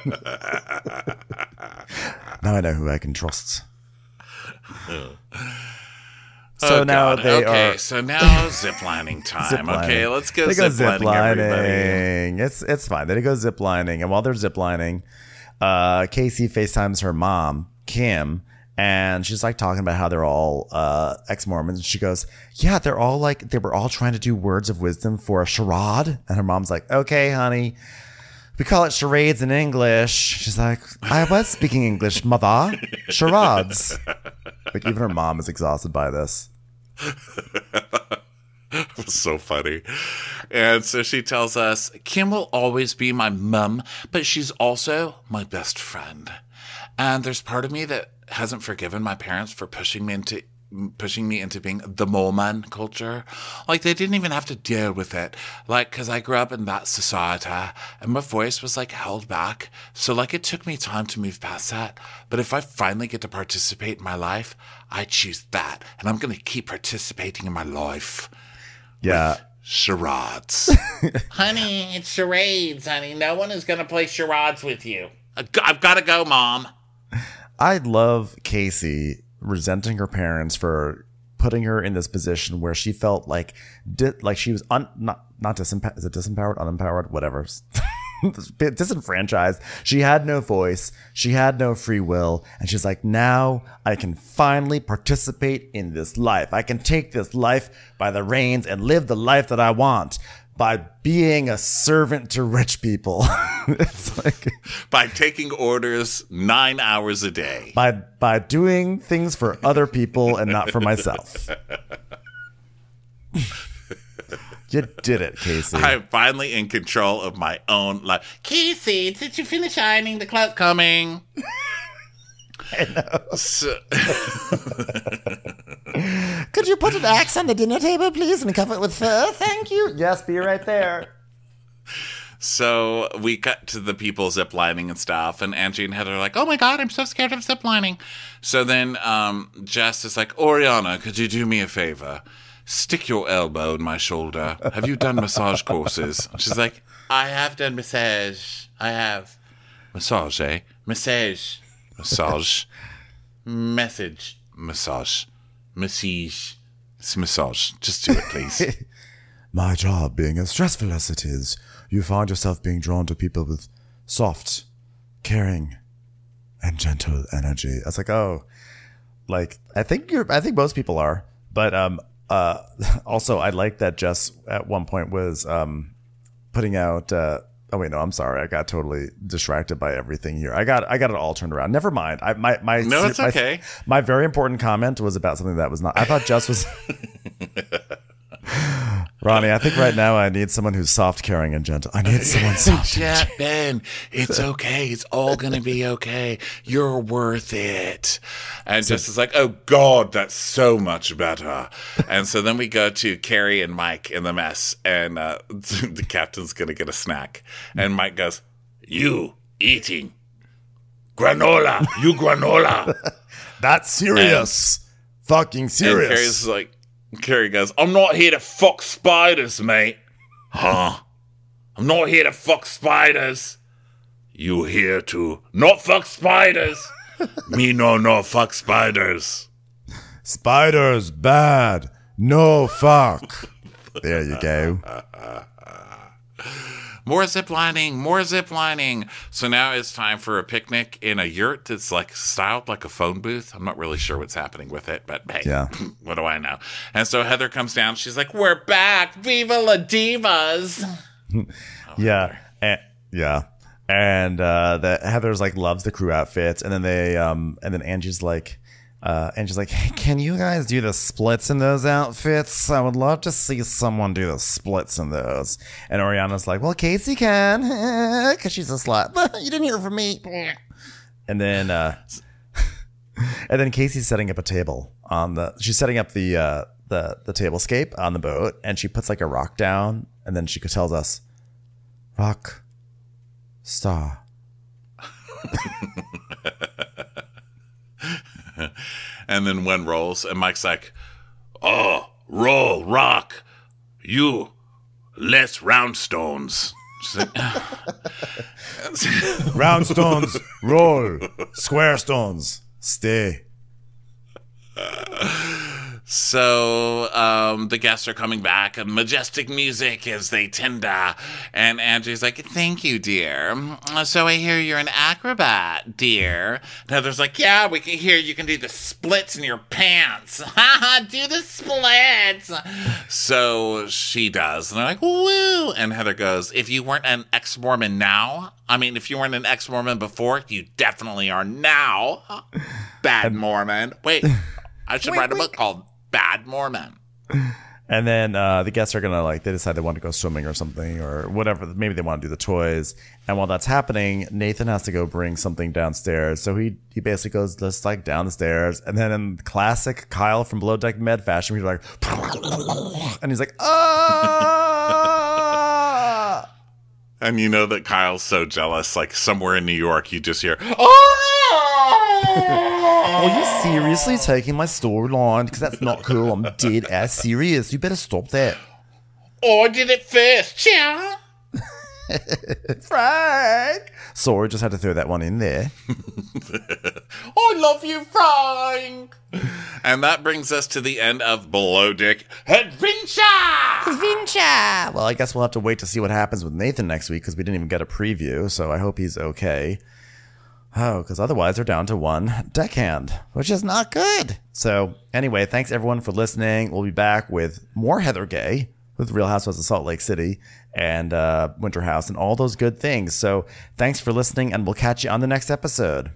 Speaker 2: Now I know who I can trust. So
Speaker 3: Oh,
Speaker 2: now
Speaker 3: God.
Speaker 2: they
Speaker 3: okay,
Speaker 2: are
Speaker 3: so now ziplining time.
Speaker 2: ziplining.
Speaker 3: Okay, let's go
Speaker 2: They go
Speaker 3: ziplining, everybody.
Speaker 2: ziplining. It's it's fine. They go ziplining, and while they're ziplining, uh, Casey FaceTimes her mom, Kim. And she's like talking about how they're all uh, ex-Mormons. And she goes, yeah, they're all like, they were all trying to do words of wisdom for a charade. And her mom's like, okay, honey, we call it charades in English. She's like, I was speaking English, mother. Charades. Like even her mom is exhausted by this.
Speaker 3: So funny. And so she tells us, Kim will always be my mum, but she's also my best friend. And there's part of me that hasn't forgiven my parents for pushing me into pushing me into being the Mormon culture. Like, they didn't even have to deal with it. Like, because I grew up in that society and my voice was, like, held back. So, like, it took me time to move past that. But if I finally get to participate in my life, I choose that. And I'm going to keep participating in my life.
Speaker 2: Yeah.
Speaker 3: Charades.
Speaker 4: Honey, it's charades, honey. No one is going to play charades with you.
Speaker 3: I've got to go, Mom.
Speaker 2: I love Casey resenting her parents for putting her in this position where she felt like di- like she was un- not not disempowered. Is it disempowered, unempowered, whatever, disenfranchised. She had no voice. She had no free will, and she's like, now I can finally participate in this life. I can take this life by the reins and live the life that I want by being a servant to rich people. It's like
Speaker 3: By taking orders nine hours a day.
Speaker 2: by by doing things for other people and not for myself. You did it, Casey.
Speaker 3: I'm finally in control of my own life.
Speaker 4: Casey, did you finish ironing the clothes?
Speaker 3: Coming. I know. So,
Speaker 5: Could you put an axe on the dinner table, please, and cover it with fur? Thank you.
Speaker 2: Yes, be right there.
Speaker 3: so we cut to the people ziplining and stuff, and Angie and Heather are like, oh my God, I'm so scared of ziplining. So then um, Jess is like, Oriana, could you do me a favor? Stick your elbow in my shoulder. Have you done massage courses? She's like,
Speaker 4: I have done massage. I have.
Speaker 3: massage, eh?
Speaker 4: Massage.
Speaker 3: Massage.
Speaker 4: Message.
Speaker 3: Massage. Massage. It's massage. Just do it, please.
Speaker 2: My job being as stressful as it is, you find yourself being drawn to people with soft, caring, and gentle energy. I was like, oh, like I think you're. I think most people are, but um, uh, also I like that Jess at one point was um, putting out. Uh, oh wait, no, I'm sorry, I got totally distracted by everything here. I got I got it all turned around. Never mind. I my my
Speaker 3: No, it's
Speaker 2: my,
Speaker 3: okay.
Speaker 2: My very important comment was about something that was not. I thought Jess was. Ronnie, I think right now I need someone who's soft, caring, and gentle. I need someone soft.
Speaker 3: Yeah, Ben, it's okay. It's all going to be okay. You're worth it. And Jess is like, oh, God, that's so much better. And so then we go to Carrie and Mike in the mess, and uh, the captain's going to get a snack. And Mike goes, you eating granola. You granola.
Speaker 2: That's serious. Fucking
Speaker 3: And
Speaker 2: serious.
Speaker 3: Carrie's like, Carrie goes, I'm not here to fuck spiders, mate. Huh? I'm not here to fuck spiders. You here to not fuck spiders. Me no no fuck spiders.
Speaker 2: Spiders bad. No fuck. There you go.
Speaker 3: More zip lining, more zip lining. So now it's time for a picnic in a yurt that's like styled like a phone booth. I'm not really sure what's happening with it, but hey,
Speaker 2: Yeah.
Speaker 3: what do I know? And so Heather comes down. She's like, "We're back, Viva la Divas!"
Speaker 2: Yeah. And, yeah. And uh that Heather's like loves the crew outfits, and then they um and then Angie's like uh Angie's like, hey, can you guys do the splits in those outfits? I would love to see someone do the splits in those. And Oriana's like, well, Casey can, because she's a slut. You didn't hear from me. And then uh and then Casey's setting up a table on the she's setting up the uh the the tablescape on the boat, and she puts like a rock down, and then she tells us, rock star.
Speaker 3: And then one rolls, and Mike's like, "Oh, roll, rock, you, less round stones." She's like,
Speaker 2: Round stones, roll. Square stones, stay.
Speaker 3: So um, the guests are coming back, and majestic music as they tender. And Angie's like, "Thank you, dear. So I hear you're an acrobat, dear." And Heather's like, "Yeah, we can hear you can do the splits in your pants. Haha, do the splits." So she does. And they're like, "Woo." And Heather goes, "If you weren't an ex-Mormon now, I mean, if you weren't an ex-Mormon before, you definitely are now. Bad Mormon." Wait, I should write a book called Bad Mormon.
Speaker 2: And then uh, the guests are gonna like they decide they want to go swimming or something or whatever. Maybe they want to do the toys. And while that's happening, Nathan has to go bring something downstairs. So he he basically goes just like down the stairs. And then in classic Kyle from Below Deck Med fashion, he's like, and he's like, ah.
Speaker 3: And you know that Kyle's so jealous. Like somewhere in New York, you just hear, "Oh!"
Speaker 2: Are you seriously taking my storyline? Because that's not cool. I'm dead ass serious. You better stop that.
Speaker 3: "Oh, I did it first, yeah."
Speaker 2: Frank. Sorry, just had to throw that one in there.
Speaker 3: "I love you, Frank." And that brings us to the end of Below Deck Adventure.
Speaker 5: Adventure.
Speaker 2: Well, I guess we'll have to wait to see what happens with Nathan next week because we didn't even get a preview. So I hope he's okay. Oh, because otherwise they're down to one deckhand, which is not good. So anyway, thanks everyone for listening. We'll be back with more Heather Gay with Real Housewives of Salt Lake City and uh, Winter House and all those good things. So thanks for listening, and we'll catch you on the next episode.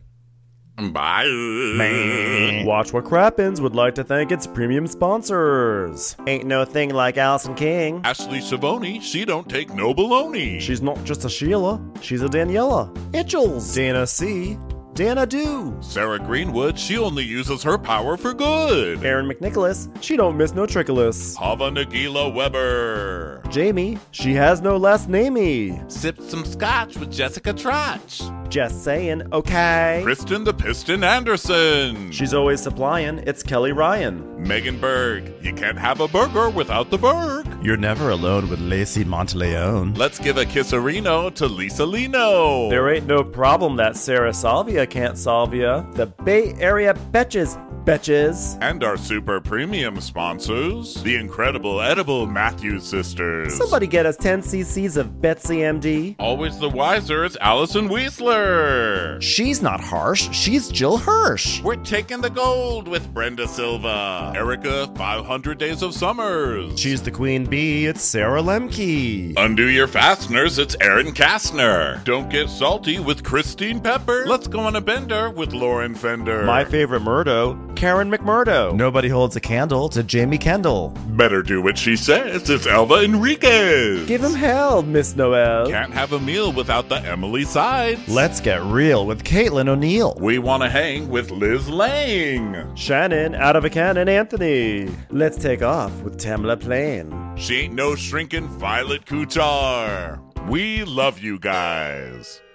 Speaker 3: Bye.
Speaker 2: Watch What Crappens would like to thank its premium sponsors.
Speaker 5: Ain't no thing like Allison King.
Speaker 3: Ashley Savoni, she don't take no baloney.
Speaker 2: She's not just a Sheila, she's a Daniela. Itchels. Dana C. Dana Do.
Speaker 3: Sarah Greenwood, she only uses her power for good.
Speaker 2: Aaron McNicholas, she don't miss no trickolas.
Speaker 3: Hava Nagila Weber.
Speaker 2: Jamie, she has no last namey.
Speaker 3: Sipped some scotch with Jessica Trotch.
Speaker 2: Just saying, okay.
Speaker 3: Kristen the Piston Anderson.
Speaker 2: She's always supplying, it's Kelly Ryan.
Speaker 3: Megan Berg, you can't have a burger without the Berg.
Speaker 2: You're never alone with Lacey Monteleone.
Speaker 3: Let's give a kisserino to Lisa Lino.
Speaker 2: There ain't no problem that Sarah Salvia can't solve ya. The Bay Area Betches, Betches.
Speaker 3: And our super premium sponsors, the incredible edible Matthews sisters.
Speaker 2: Somebody get us ten cc's of Betsy M D.
Speaker 3: Always the wiser is Allison Weisler.
Speaker 2: She's not harsh, she's Jill Hirsch.
Speaker 3: We're taking the gold with Brenda Silva. Erica, five hundred Days of Summers.
Speaker 2: She's the queen bee, it's Sarah Lemke.
Speaker 3: Undo your fasteners, it's Aaron Kastner. Don't get salty with Christine Pepper. Let's go on a bender with Lauren Fender.
Speaker 2: My favorite Murdo, Karen McMurdo. Nobody holds a candle to Jamie Kendall.
Speaker 3: Better do what she says, it's Elva Enriquez.
Speaker 2: Give him hell, Miss Noel.
Speaker 3: Can't have a meal without the Emily Sides.
Speaker 2: Let's get real with Caitlin O'Neill.
Speaker 3: We want to hang with Liz Lang.
Speaker 2: Shannon out of a cannon Anthony. Let's take off with Tamla Plain.
Speaker 3: She ain't no shrinking Violet Kuchar. We love you guys.